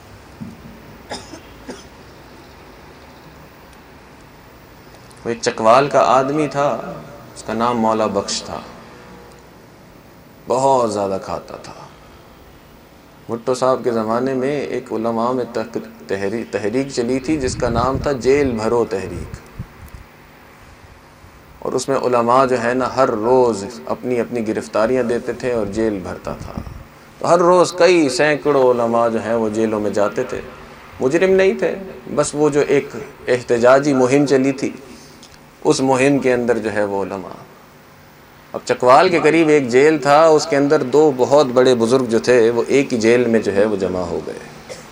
وہ ایک چکوال کا آدمی تھا، اس کا نام مولا بخش تھا، بہت زیادہ کھاتا تھا۔ بھٹو صاحب کے زمانے میں ایک علماء میں تحریک چلی تھی جس کا نام تھا جیل بھرو تحریک، اور اس میں علماء جو ہے نا ہر روز اپنی اپنی گرفتاریاں دیتے تھے اور جیل بھرتا تھا۔ تو ہر روز کئی سینکڑوں علماء جو ہیں وہ جیلوں میں جاتے تھے، مجرم نہیں تھے، بس وہ جو ایک احتجاجی مہم چلی تھی اس مہم کے اندر جو ہے وہ علماء۔ اب چکوال کے قریب ایک جیل تھا، اس کے اندر دو بہت بڑے بزرگ جو تھے وہ ایک ہی جیل میں جو ہے وہ جمع ہو گئے،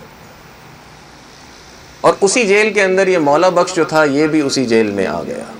اور اسی جیل کے اندر یہ مولا بخش جو تھا یہ بھی اسی جیل میں آ گیا۔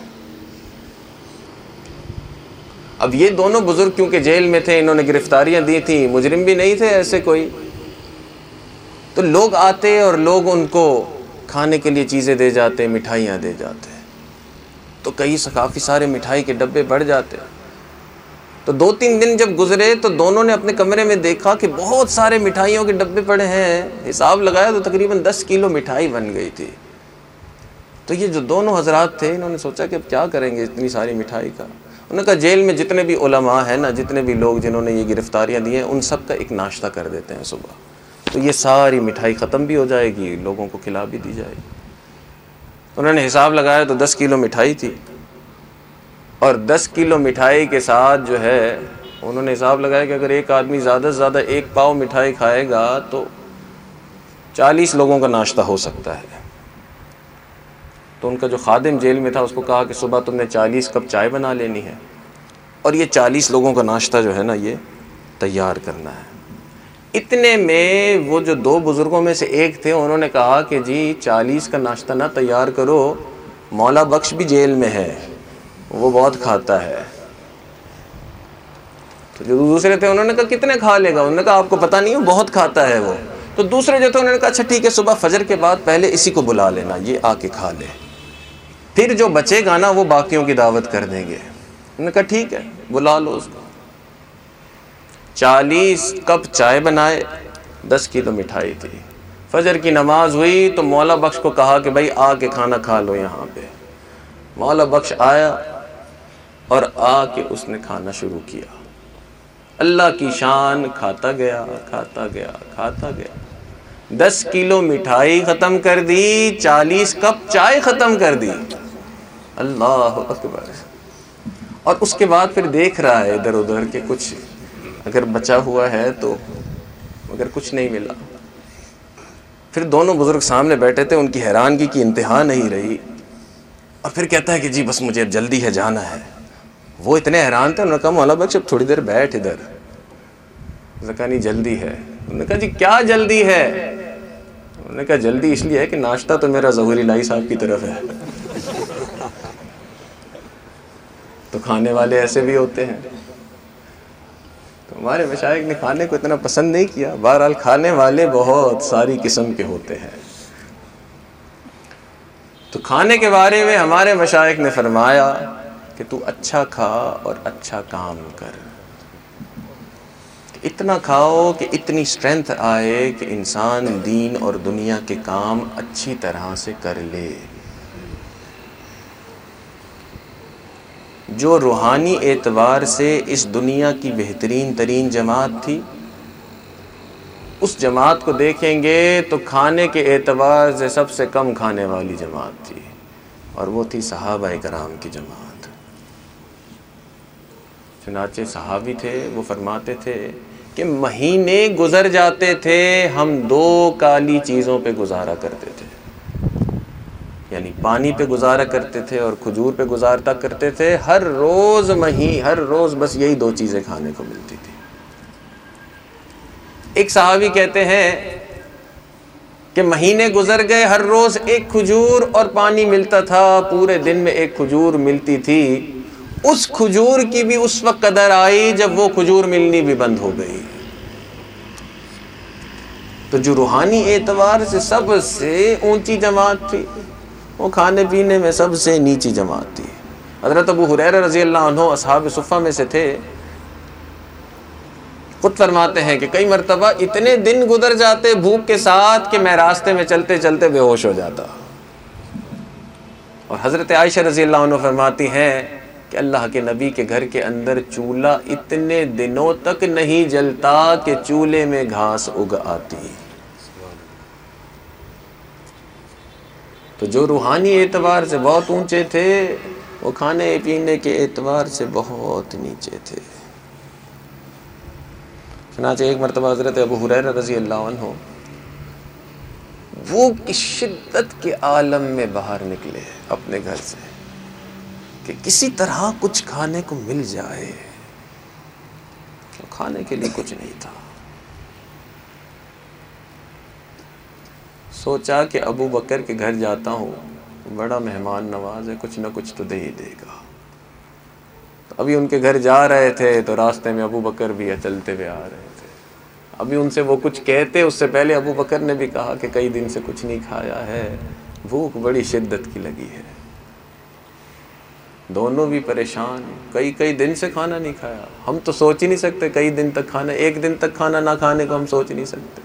اب یہ دونوں بزرگ کیونکہ جیل میں تھے، انہوں نے گرفتاریاں دی تھیں، مجرم بھی نہیں تھے ایسے کوئی، تو لوگ آتے اور لوگ ان کو کھانے کے لیے چیزیں دے جاتے، مٹھائیاں دے جاتے، تو کافی سارے مٹھائی کے ڈبے بڑھ جاتے۔ تو 2-3 دن جب گزرے تو دونوں نے اپنے کمرے میں دیکھا کہ بہت سارے مٹھائیوں کے ڈبے پڑے ہیں، حساب لگایا تو تقریباً 10 کلو مٹھائی بن گئی تھی۔ تو یہ جو دونوں حضرات تھے انہوں نے سوچا کہ اب کیا کریں گے اتنی ساری مٹھائی کا۔ انہوں نے کہا جیل میں جتنے بھی علماء ہیں نا، جتنے بھی لوگ جنہوں نے یہ گرفتاریاں دی ہیں، ان سب کا ایک ناشتہ کر دیتے ہیں صبح، تو یہ ساری مٹھائی ختم بھی ہو جائے گی، لوگوں کو کھلا بھی دی جائے گی۔ انہوں نے حساب لگایا تو 10 کلو مٹھائی تھی، اور 10 کلو مٹھائی کے ساتھ جو ہے انہوں نے حساب لگایا کہ اگر ایک آدمی زیادہ سے زیادہ 1 پاؤ مٹھائی کھائے گا تو 40 لوگوں کا ناشتہ ہو سکتا ہے۔ تو ان کا جو خادم جیل میں تھا اس کو کہا کہ صبح تم نے 40 کپ چائے بنا لینی ہے، اور یہ 40 لوگوں کا ناشتہ جو ہے نا یہ تیار کرنا ہے۔ اتنے میں وہ جو 2 بزرگوں میں سے ایک تھے، انہوں نے کہا کہ جی 40 کا ناشتہ نہ تیار کرو، مولا بخش بھی جیل میں ہے، وہ بہت کھاتا ہے۔ تو جو دوسرے تھے انہوں نے کہا کتنے کھا لے گا؟ انہوں نے کہا آپ کو پتہ نہیں ہے، بہت کھاتا ہے وہ۔ تو دوسرے جو تھے انہوں نے کہا اچھا ٹھیک ہے، صبح فجر کے بعد پہلے اسی کو بلا لینا، یہ آ کے کھا لے، پھر جو بچے گا نا وہ باقیوں کی دعوت کر دیں گے۔ انہوں نے کہا ٹھیک ہے، بلا لو اس کو۔ 40 کپ چائے بنائے، 10 کلو مٹھائی تھی۔ فجر کی نماز ہوئی تو مولا بخش کو کہا کہ بھائی آ کے کھانا کھا لو یہاں پہ۔ مولا بخش آیا اور آ کے اس نے کھانا شروع کیا۔ اللہ کی شان، کھاتا گیا کھاتا گیا کھاتا گیا، 10 کلو مٹھائی ختم کر دی، 40 کپ چائے ختم کر دی۔ اللہ اکبر۔ اور اس کے بعد پھر دیکھ رہا ہے ادھر ادھر کہ کچھ اگر بچا ہوا ہے تو، مگر کچھ نہیں ملا۔ پھر دونوں بزرگ سامنے بیٹھے تھے، ان کی حیرانگی کی انتہا نہیں رہی، اور پھر کہتا ہے کہ جی بس مجھے اب جلدی ہے، جانا ہے۔ وہ اتنے حیران تھے، انہوں نے کہا مولا بخش اب تھوڑی دیر بیٹھ ادھر۔ انہوں نے کہا نہیں جلدی ہے۔ انہوں نے کہا جی کیا جلدی ہے؟ انہوں نے کہا جلدی اس لیے ہے کہ ناشتہ تو میرا ظہور الہی صاحب کی طرف ہے۔ تو کھانے والے ایسے بھی ہوتے ہیں۔ تو ہمارے مشائخ نے کھانے کو اتنا پسند نہیں کیا، بہرحال کھانے والے بہت ساری قسم کے ہوتے ہیں۔ تو کھانے کے بارے میں ہمارے مشائخ نے فرمایا کہ تو اچھا کھا اور اچھا کام کر، اتنا کھاؤ کہ اتنی اسٹرینتھ آئے کہ انسان دین اور دنیا کے کام اچھی طرح سے کر لے۔ جو روحانی اعتبار سے اس دنیا کی بہترین ترین جماعت تھی، اس جماعت کو دیکھیں گے تو کھانے کے اعتبار سے سب سے کم کھانے والی جماعت تھی، اور وہ تھی صحابہ کرام کی جماعت۔ چنانچہ صحابی تھے، وہ فرماتے تھے کہ مہینے گزر جاتے تھے، ہم 2 کالی چیزوں پہ گزارا کرتے تھے، یعنی پانی پہ گزارا کرتے تھے اور کھجور پہ گزارتا کرتے تھے۔ ہر روز بس یہی 2 چیزیں کھانے کو ملتی تھی۔ ایک صحابی کہتے ہیں کہ مہینے گزر گئے، ہر روز 1 کھجور اور پانی ملتا تھا، پورے دن میں 1 کھجور ملتی تھی۔ اس کھجور کی بھی اس وقت قدر آئی جب وہ کھجور ملنی بھی بند ہو گئی۔ تو جو روحانی اعتبار سے سب سے اونچی جماعت تھی، وہ کھانے پینے میں سب سے نیچی جماعت تھی۔ حضرت ابو ہریرہ رضی اللہ عنہ اصحاب صفہ میں سے تھے، خود فرماتے ہیں کہ کئی مرتبہ اتنے دن گزر جاتے بھوک کے ساتھ کہ میں راستے میں چلتے چلتے بے ہوش ہو جاتا۔ اور حضرت عائشہ رضی اللہ عنہ فرماتی ہیں کہ اللہ کے نبی کے گھر کے اندر چولہا اتنے دنوں تک نہیں جلتا کہ چولہے میں گھاس اگ آتی۔ تو جو روحانی اعتبار سے بہت اونچے تھے، وہ کھانے پینے کے اعتبار سے بہت نیچے تھے۔ چنانچہ ایک مرتبہ حضرت ابو ہریرہ رضی اللہ عنہ وہ کی شدت کے عالم میں باہر نکلے اپنے گھر سے کہ کسی طرح کچھ کھانے کو مل جائے۔ کھانے کے لیے کچھ نہیں تھا۔ سوچا کہ ابو بکر کے گھر جاتا ہوں، بڑا مہمان نواز ہے، کچھ نہ کچھ تو دے ہی دے گا۔ تو ابھی ان کے گھر جا رہے تھے تو راستے میں ابو بکر بھی چلتے ہوئے آ رہے تھے۔ ابھی ان سے وہ کچھ کہتے، اس سے پہلے ابو بکر نے بھی کہا کہ کئی دن سے کچھ نہیں کھایا ہے، بھوک بڑی شدت کی لگی ہے۔ دونوں بھی پریشان، کئی دن سے کھانا نہیں کھایا۔ ہم تو سوچ ہی نہیں سکتے کئی دن تک کھانا، 1 دن تک کھانا نہ کھانے کو ہم سوچ ہی نہیں سکتے۔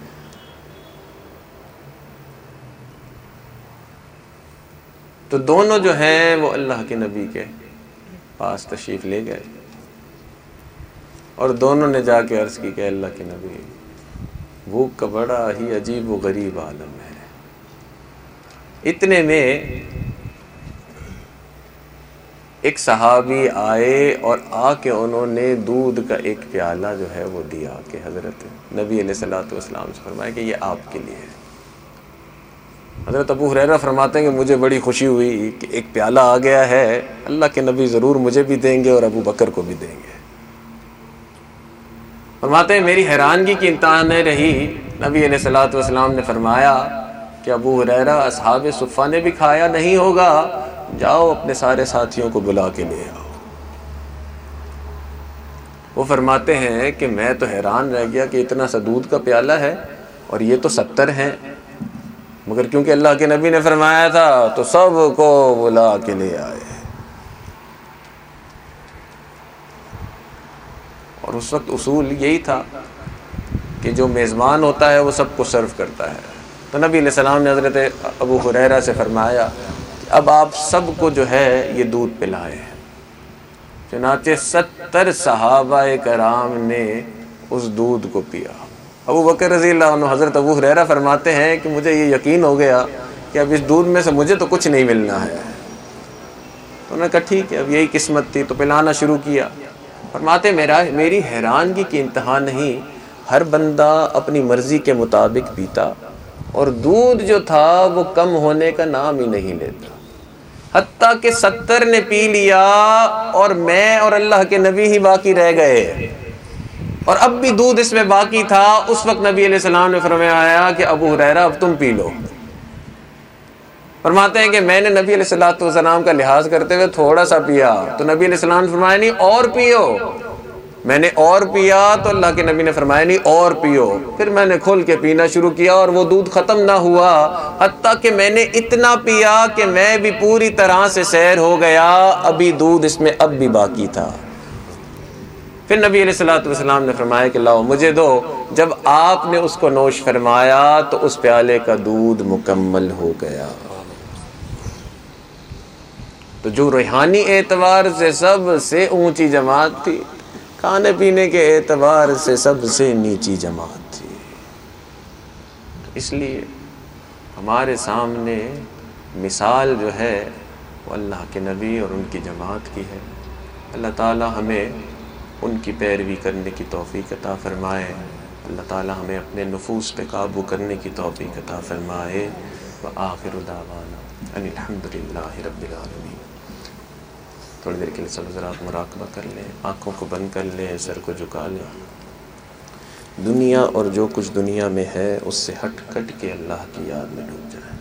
تو دونوں جو ہیں وہ اللہ کے نبی کے پاس تشریف لے گئے، اور دونوں نے جا کے عرض کی کہ اللہ کے نبی، بھوک کا بڑا ہی عجیب و غریب عالم ہے۔ اتنے میں ایک صحابی آئے اور آ کے انہوں نے دودھ کا ایک پیالہ جو ہے وہ دیا کہ حضرت نبی علیہ الصلوۃ والسلام سے فرمایا کہ یہ آپ کے لیے ہے۔ حضرت ابو ہریرہ فرماتے ہیں کہ مجھے بڑی خوشی ہوئی کہ ایک پیالہ آ گیا ہے، اللہ کے نبی ضرور مجھے بھی دیں گے اور ابو بکر کو بھی دیں گے۔ فرماتے ہیں میری حیرانگی کی انتہا نہیں رہی، نبی علیہ الصلوۃ والسلام نے فرمایا کہ ابو ہریرہ اصحاب صفہ نے بھی کھایا نہیں ہوگا، جاؤ اپنے سارے ساتھیوں کو بلا کے لے آؤ۔ وہ فرماتے ہیں کہ میں تو حیران رہ گیا کہ اتنا سا دودھ کا پیالہ ہے اور یہ تو 70 ہیں، مگر کیونکہ اللہ کے نبی نے فرمایا تھا تو سب کو بلا کے لے آئے۔ اور اس وقت اصول یہی تھا کہ جو میزبان ہوتا ہے وہ سب کو سرو کرتا ہے۔ تو نبی علیہ السلام نے حضرت ابو ہریرہ سے فرمایا کہ اب آپ سب کو جو ہے یہ دودھ پلائے۔ چنانچہ 70 صحابہ کرام نے اس دودھ کو پیا۔ ابو بکر رضی اللہ عنہ حضرت ابو ہریرہ فرماتے ہیں کہ مجھے یہ یقین ہو گیا کہ اب اس دودھ میں سے مجھے تو کچھ نہیں ملنا ہے۔ تو انہوں نے کہا ٹھیک ہے، اب یہی قسمت تھی، تو پلانا شروع کیا۔ فرماتے میری حیرانگی کی انتہا نہیں، ہر بندہ اپنی مرضی کے مطابق پیتا اور دودھ جو تھا وہ کم ہونے کا نام ہی نہیں لیتا، حتیٰ کہ 70 نے پی لیا اور میں اور اللہ کے نبی ہی باقی رہ گئے، اور اب بھی دودھ اس میں باقی تھا۔ اس وقت نبی علیہ السلام نے فرمایا کہ ابو ہریرہ اب تم پی لو۔ فرماتے ہیں کہ میں نے نبی علیہ السلام کا لحاظ کرتے ہوئے تھوڑا سا پیا، تو نبی علیہ السلام نے فرمایا نہیں اور پیو۔ میں نے اور پیا تو اللہ کے نبی نے فرمایا نہیں اور پیو۔ پھر میں نے کھول کے پینا شروع کیا اور وہ دودھ ختم نہ ہوا، حتیٰ کہ میں نے اتنا پیا کہ میں بھی پوری طرح سے سیر ہو گیا، ابھی دودھ اس میں اب بھی باقی تھا۔ پھر نبی علیہ السلام نے فرمایا کہ لاؤ مجھے دو۔ جب آپ نے اس کو نوش فرمایا تو اس پیالے کا دودھ مکمل ہو گیا۔ تو جو روحانی اعتبار سے سب سے اونچی جماعت تھی، کھانے پینے کے اعتبار سے سب سے نیچی جماعت تھی۔ اس لیے ہمارے سامنے مثال جو ہے وہ اللہ کے نبی اور ان کی جماعت کی ہے۔ اللہ تعالی ہمیں ان کی پیروی کرنے کی توفیق عطا فرمائے، اللہ تعالی ہمیں اپنے نفوس پہ قابو کرنے کی توفیق عطا فرمائے۔ وآخر دعوانا ان الحمدللہ رب العالمین۔ تھوڑی دیر کے لیے چلو ذرا آپ مراقبہ کر لیں، آنکھوں کو بند کر لیں، سر کو جھکا لیں۔ دنیا اور جو کچھ دنیا میں ہے اس سے ہٹ کٹ کے اللہ کی یاد میں ڈوب جائیں۔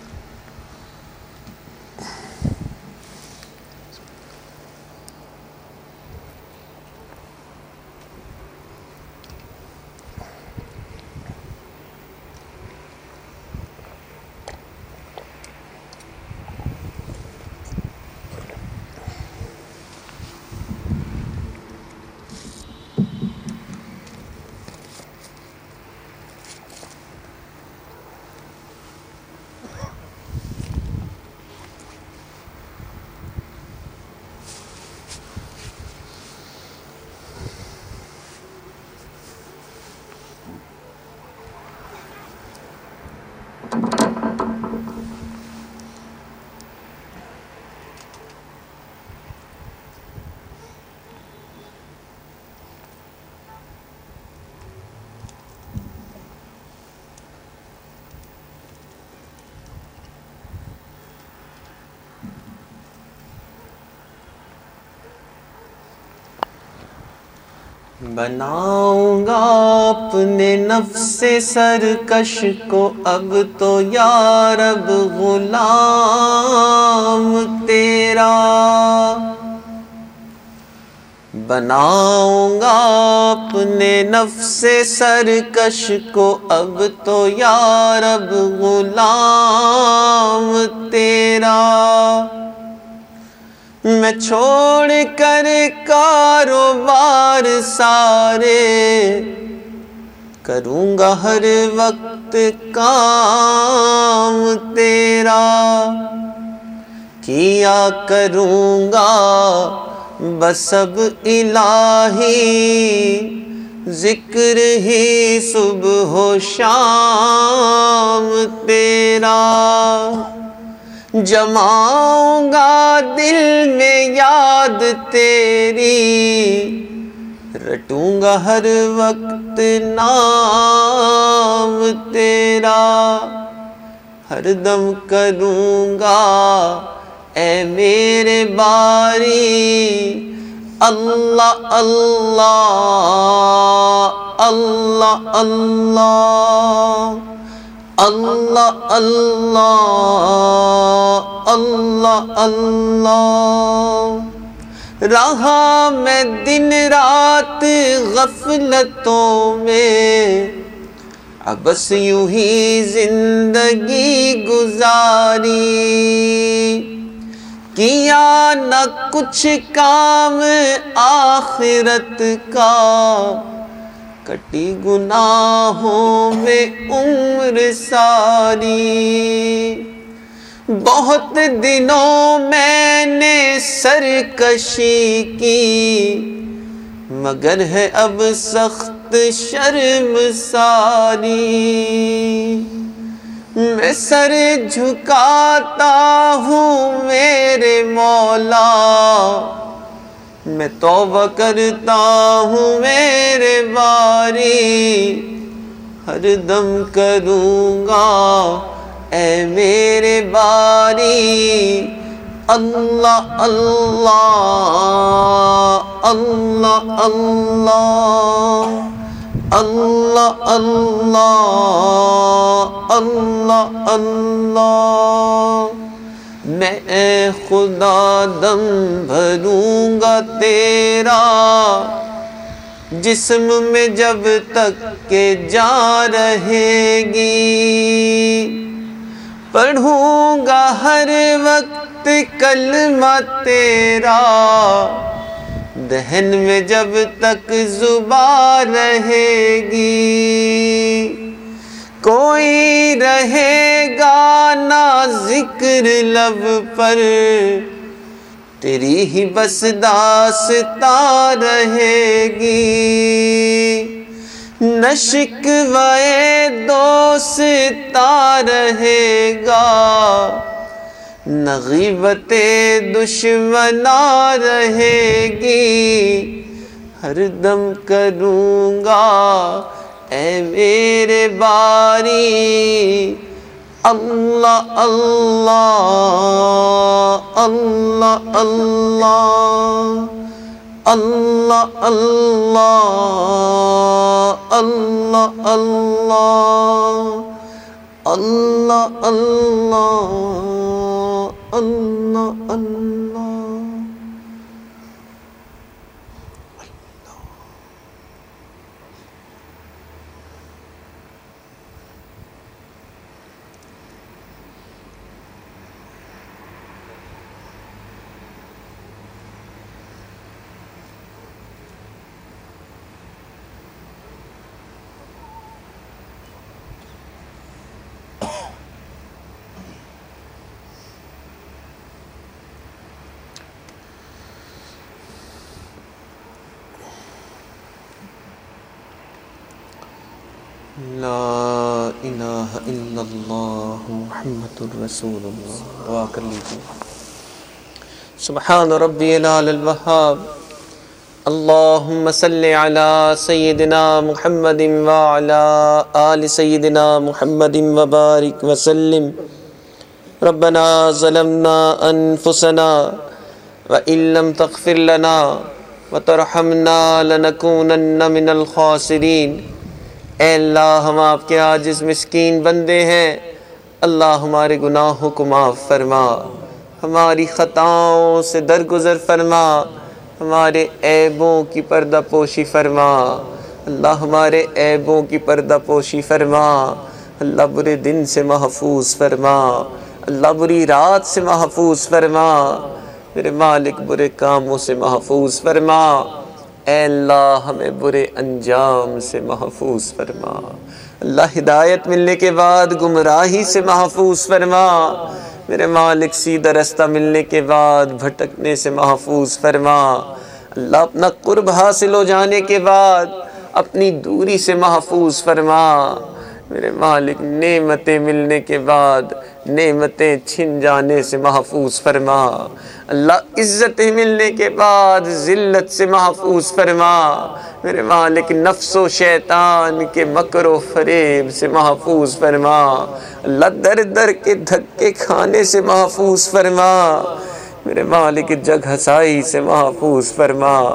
بناؤں گا اپنے نفس سرکش کو اب تو یا رب غلام تیرا، بناؤں گا اپنے نفس سرکش کو اب تو یا رب غلام تیرا، میں چھوڑ کر کاروبار سارے کروں گا ہر وقت کام تیرا، کیا کروں گا بس اب الہی ذکر ہی صبح و شام تیرا، جماؤں گا دل میں یاد تیری، رٹوں گا ہر وقت نام تیرا، ہر دم کروں گا اے میرے باری اللہ اللہ اللہ اللہ اللہ اللہ اللہ اللہ۔ رہا میں دن رات غفلتوں میں، اب بس یوں ہی زندگی گزاری، کیا نہ کچھ کام آخرت کا، کٹی گناہوں میں عمر ساری۔ بہت دنوں میں نے سرکشی کی، مگر ہے اب سخت شرمساری۔ میں سر جھکاتا ہوں میرے مولا، میں توبہ کرتا ہوں میرے باری، ہر دم کروں گا اے میرے باری۔ اللہ اللہ اللہ اللہ اللہ اللہ اللہ اللہ۔ میں اے خدا دم بھروں گا تیرا، جسم میں جب تک کہ جان رہے گی، پڑھوں گا ہر وقت کلمہ تیرا، دہن میں جب تک زبان رہے گی۔ کوئی رہے گا نہ ذکر لب پر، تیری ہی بس داستان رہے گی۔ نہ شکوے دوستاں رہے گا، نہ غیبت دشمناں رہے گی، ہر دم کروں گا اے میرے باری۔ اللہ اللہ اللہ اللہ اللہ اللہ اللہ اللہ اللہ اللہ اللہ اللہ۔ لا الہ الا اللہ محمد الرسول اللہ۔ دعا کر لیجیے۔ سبحان ربی العلی الوہاب، اللہم صلی علی سیدنا محمد وعلی آل سیدنا محمد وبارک وسلم۔ ربنا ظلمنا انفسنا وإن لم تغفر لنا وترحمنا لنکونن من الخاسرین۔ اے اللہ، ہم آپ کے عاجز مسکین بندے ہیں، اللہ ہمارے گناہوں کو معاف فرما، ہماری خطاؤں سے درگزر فرما، ہمارے عیبوں کی پردہ پوشی فرما، اللہ ہمارے عیبوں کی پردہ پوشی فرما، اللہ برے دن سے محفوظ فرما، اللہ بری رات سے محفوظ فرما، میرے مالک برے کاموں سے محفوظ فرما، اے اللہ ہمیں برے انجام سے محفوظ فرما، اللہ ہدایت ملنے کے بعد گمراہی سے محفوظ فرما، میرے مالک سیدھا رستہ ملنے کے بعد بھٹکنے سے محفوظ فرما، اللہ اپنا قرب حاصل ہو جانے کے بعد اپنی دوری سے محفوظ فرما، میرے مالک نعمتیں ملنے کے بعد نعمتیں چھن جانے سے محفوظ فرما، اللہ عزتیں ملنے کے بعد ذلت سے محفوظ فرما، میرے مالک نفس و شیطان کے مکر و فریب سے محفوظ فرما، اللہ در در کے دھکے کھانے سے محفوظ فرما، میرے مالک جگ ہسائی سے محفوظ فرما،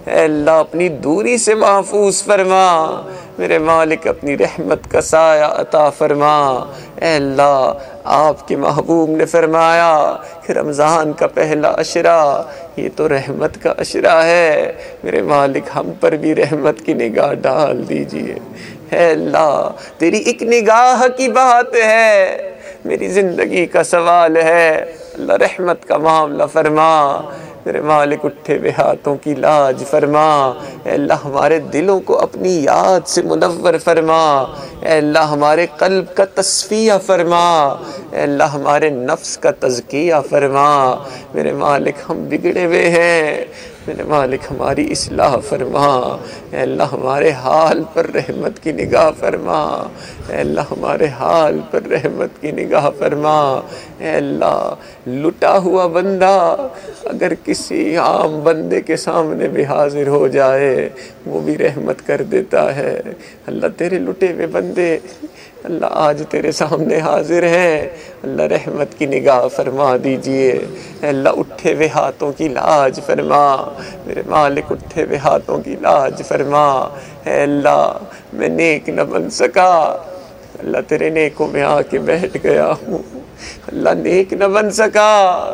اے اللہ اپنی دوری سے محفوظ فرما، میرے مالک اپنی رحمت کا سایہ عطا فرما۔ اے اللہ آپ کے محبوب نے فرمایا کہ رمضان کا پہلا عشرہ یہ تو رحمت کا عشرہ ہے، میرے مالک ہم پر بھی رحمت کی نگاہ ڈال دیجئے۔ اے اللہ تیری ایک نگاہ کی بات ہے، میری زندگی کا سوال ہے، اللہ رحمت کا معاملہ فرما، میرے مالک اٹھے ہوئے ہاتھوں کی لاج فرما۔ اے اللہ ہمارے دلوں کو اپنی یاد سے منور فرما، اے اللہ ہمارے قلب کا تصفیہ فرما، اے اللہ ہمارے نفس کا تزکیہ فرما، میرے مالک ہم بگڑے ہوئے ہیں، میرے مالک ہماری اصلاح فرما، اے اللہ ہمارے حال پر رحمت کی نگاہ فرما، اے اللہ ہمارے حال پر رحمت کی نگاہ فرما۔ اے اللہ لٹا ہوا بندہ اگر کسی عام بندے کے سامنے بھی حاضر ہو جائے وہ بھی رحمت کر دیتا ہے۔ اللہ تیرے لٹے ہوئے بندے اللہ آج تیرے سامنے حاضر ہیں، اللہ رحمت کی نگاہ فرما دیجئے۔ اے اللہ اٹھے ہوئے ہاتھوں کی لاج فرما، میرے مالک اٹھے ہوئے ہاتھوں کی لاج فرما۔ اے اللہ میں نیک نہ بن سکا، اللہ تیرے نیکوں میں آ کے بیٹھ گیا ہوں، اللہ نیک نہ بن سکا،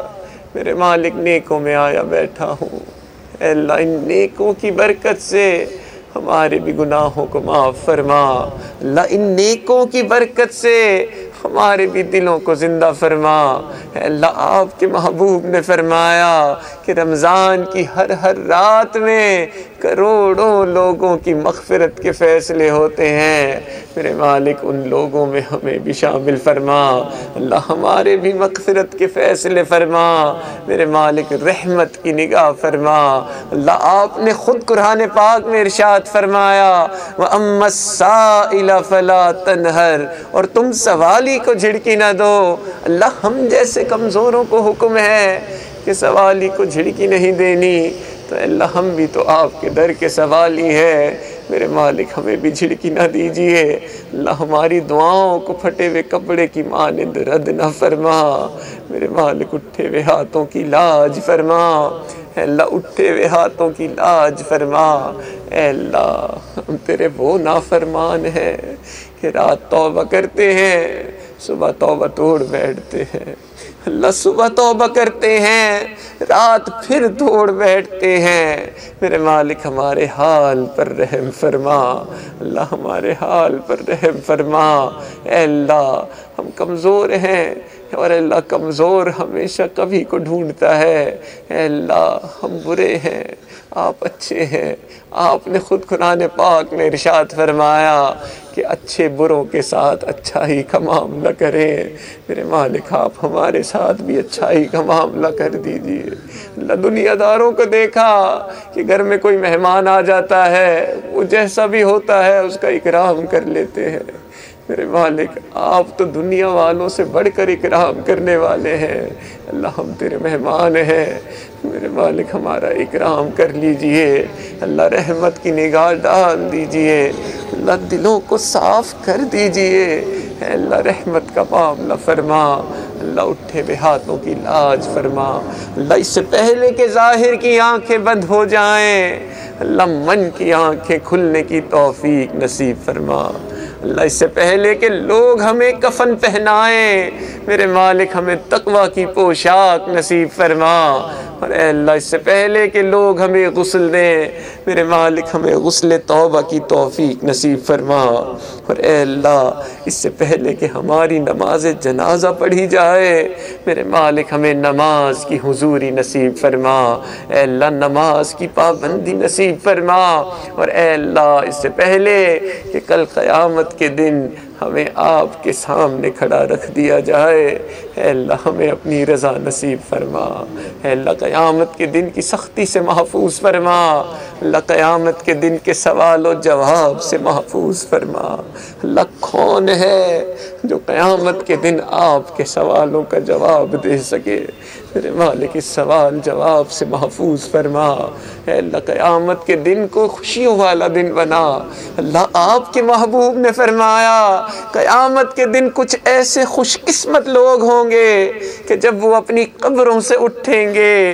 میرے مالک نیکوں میں آیا بیٹھا ہوں۔ اے اللہ ان نیکوں کی برکت سے ہمارے بھی گناہوں کو معاف فرما، اللہ ان نیکوں کی برکت سے ہمارے بھی دلوں کو زندہ فرما۔ اے اللہ آپ کے محبوب نے فرمایا کہ رمضان کی ہر رات میں کروڑوں لوگوں کی مغفرت کے فیصلے ہوتے ہیں، میرے مالک ان لوگوں میں ہمیں بھی شامل فرما، اللہ ہمارے بھی مغفرت کے فیصلے فرما، میرے مالک رحمت کی نگاہ فرما۔ اللہ آپ نے خود قرآن پاک میں ارشاد فرمایا وَأَمَّا السَّائِلَ فَلَا تَنْهَرْ، اور تم سوالی کو جھڑکی نہ دو۔ اللہ ہم جیسے کمزوروں کو حکم ہے کہ سوالی کو جھڑکی نہیں دینی، تو اللہ ہم بھی تو آپ کے در کے سوالی ہے، میرے مالک ہمیں بھی جھڑکی نہ دیجئے، اللہ ہماری دعاؤں کو پھٹے ہوئے کپڑے کی مانند رد نہ فرما، میرے مالک اٹھے ہوئے ہاتھوں کی لاج فرما، اے اللہ اٹھے ہوئے ہاتھوں کی لاج فرما۔ اے اللہ ہم تیرے وہ نافرمان ہیں کہ رات توبہ کرتے ہیں صبح توبہ توڑ بیٹھتے ہیں، اللہ صبح توبہ کرتے ہیں رات پھر توڑ بیٹھتے ہیں، میرے مالک ہمارے حال پر رحم فرما، اللہ ہمارے حال پر رحم فرما۔ اے اللہ ہم کمزور ہیں اور اللہ کمزور ہمیشہ کبھی کو ڈھونڈتا ہے، اے اللہ ہم برے ہیں آپ اچھے ہیں، آپ نے خود قرآن پاک میں ارشاد فرمایا کہ اچھے بروں کے ساتھ اچھائی کا معاملہ کریں، میرے مالک آپ ہمارے ساتھ بھی اچھائی کا معاملہ کر دیجئے۔ اللہ دنیا داروں کو دیکھا کہ گھر میں کوئی مہمان آ جاتا ہے وہ جیسا بھی ہوتا ہے اس کا اکرام کر لیتے ہیں، میرے مالک آپ تو دنیا والوں سے بڑھ کر اکرام کرنے والے ہیں، اللہ ہم تیرے مہمان ہیں، میرے مالک ہمارا اکرام کر لیجئے، اللہ رحمت کی نگاہ ڈال دیجئے، اللہ دلوں کو صاف کر دیجئے، اے اللہ رحمت کا معاملہ فرما، اللہ اٹھے ہوئے ہاتھوں کی لاج فرما، اللہ اس سے پہلے کہ ظاہر کی آنکھیں بند ہو جائیں اللہ من کی آنکھیں کھلنے کی توفیق نصیب فرما، اللہ اس سے پہلے کہ لوگ ہمیں کفن پہنائیں میرے مالک ہمیں تقوی کی پوشاک نصیب فرما، اور اے اللہ اس سے پہلے کہ لوگ ہمیں غسل دیں میرے مالک ہمیں غسل توبہ کی توفیق نصیب فرما، اور اے اللہ اس سے پہلے کہ ہماری نماز جنازہ پڑھی جائے میرے مالک ہمیں نماز کی حضوری نصیب فرما، اے اللہ نماز کی پابندی نصیب فرما، اور اے اللہ اس سے پہلے کہ کل قیامت کے دن ہمیں آپ کے سامنے کھڑا رکھ دیا جائے اے اللہ ہمیں اپنی رضا نصیب فرما، اے اللہ قیامت کے دن کی سختی سے محفوظ فرما، اللہ قیامت کے دن کے سوال و جواب سے محفوظ فرما، اللہ کون ہے جو قیامت کے دن آپ کے سوالوں کا جواب دے سکے، میرے مالک اس سوال جواب سے محفوظ فرما، اے اللہ قیامت کے دن کو خوشیوں والا دن بنا، اللہ آپ کے محبوب نے فرمایا قیامت کے دن کچھ ایسے خوش قسمت لوگ ہوں گے کہ جب وہ اپنی قبروں سے اٹھیں گے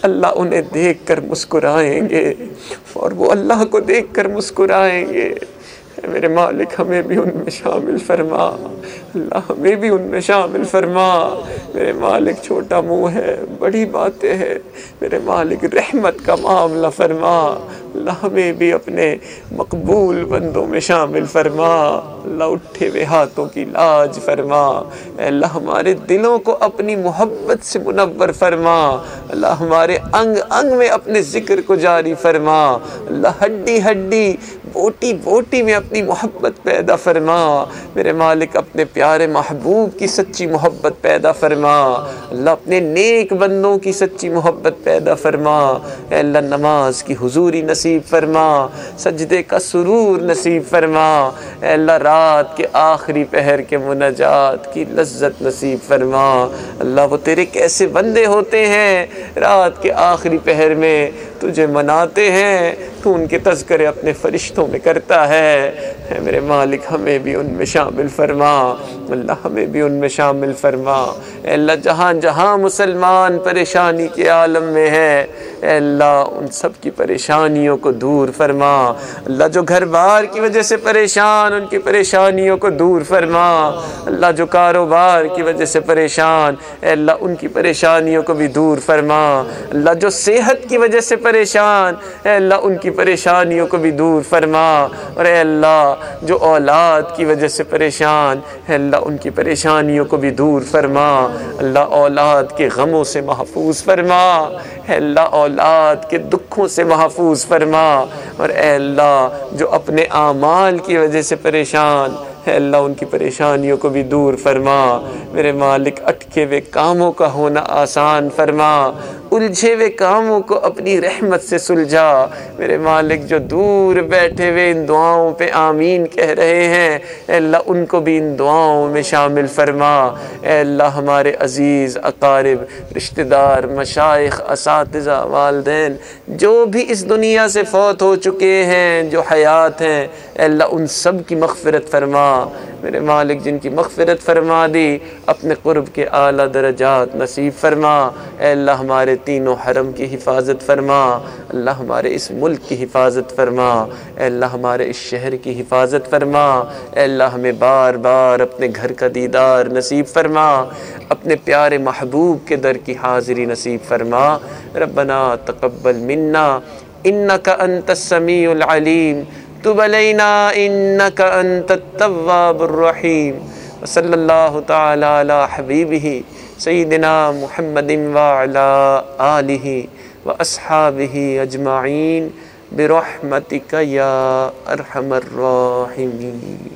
اللہ انہیں دیکھ کر مسکرائیں گے اور وہ اللہ کو دیکھ کر مسکرائیں گے۔ اے میرے مالک ہمیں بھی ان میں شامل فرما، اللہ ہمیں بھی ان میں شامل فرما۔ میرے مالک چھوٹا منہ ہے، بڑی باتیں ہے، میرے مالک رحمت کا معاملہ فرما، اللہ ہمیں بھی اپنے مقبول بندوں میں شامل فرما۔ اللہ اٹھے ہوئے ہاتھوں کی لاج فرما، اے اللہ ہمارے دلوں کو اپنی محبت سے منور فرما، اللہ ہمارے انگ انگ میں اپنے ذکر کو جاری فرما، اللہ ہڈی ہڈی بوٹی بوٹی میں اپنی محبت پیدا فرما۔ میرے مالک اپنے پیارے محبوب کی سچی محبت پیدا فرما، اللہ اپنے نیک بندوں کی سچی محبت پیدا فرما۔ اے اللہ نماز کی حضوری نصیب فرما، سجدے کا سرور نصیب فرما، اے اللہ رات کے آخری پہر کے مناجات کی لذت نصیب فرما۔ اللہ وہ تیرے کیسے بندے ہوتے ہیں رات کے آخری پہر میں تجھے مناتے ہیں، تو ان کے تذکرے اپنے فرشتوں میں کرتا ہے۔ اے میرے مالک ہمیں بھی ان میں شامل فرما، اللہ ہمیں بھی ان میں شامل فرما۔ اے اللہ جہاں جہاں مسلمان پریشانی کے عالم میں ہے، اے اللہ ان سب کی پریشانیوں کو دور فرما۔ اللہ جو گھر بار کی وجہ سے پریشان، ان کی پریشانیوں کو دور فرما۔ اللہ جو کاروبار کی وجہ سے پریشان، اے اللہ ان کی پریشانیوں کو بھی دور فرما۔ اللہ جو صحت کی وجہ سے پریشان، اے اللہ ان کی پریشانیوں کو بھی دور فرما۔ اور اے اللہ جو اولاد کی وجہ سے پریشان، اے اللہ ان کی پریشانیوں کو بھی دور فرما۔ اللہ اولاد کے غموں سے محفوظ فرما، اے اللہ اولاد کے دکھوں سے محفوظ فرما۔ اور اے اللہ جو اپنے اعمال کی وجہ سے پریشان، اے اللہ ان کی پریشانیوں کو بھی دور فرما۔ میرے مالک اٹکے ہوئے کاموں کا ہونا آسان فرما، الجھے ہوئے کاموں کو اپنی رحمت سے سلجھا۔ میرے مالک جو دور بیٹھے ہوئے ان دعاؤں پہ آمین کہہ رہے ہیں، اے اللہ ان کو بھی ان دعاؤں میں شامل فرما۔ اے اللہ ہمارے عزیز اقارب، رشتہ دار، مشائخ، اساتذہ، والدین جو بھی اس دنیا سے فوت ہو چکے ہیں، جو حیات ہیں، اے اللہ ان سب کی مغفرت فرما۔ میرے مالک جن کی مغفرت فرما دی، اپنے قرب کے اعلیٰ درجات نصیب فرما۔ اے اللہ ہمارے تینوں حرم کی حفاظت فرما، اللہ ہمارے اس ملک کی حفاظت فرما، اے اللہ ہمارے اس شہر کی حفاظت فرما۔ اے اللہ ہمیں بار بار اپنے گھر کا دیدار نصیب فرما، اپنے پیارے محبوب کے در کی حاضری نصیب فرما۔ ربنا تقبل منا انک انت السمیع العلیم، تب علینا انک انت التواب الرحیم۔ وصلی اللہ تعالی علی حبیبہ سیدنا محمد وعلی آلہ واصحابہ اجمعین برحمتک یا ارحم الراحمین۔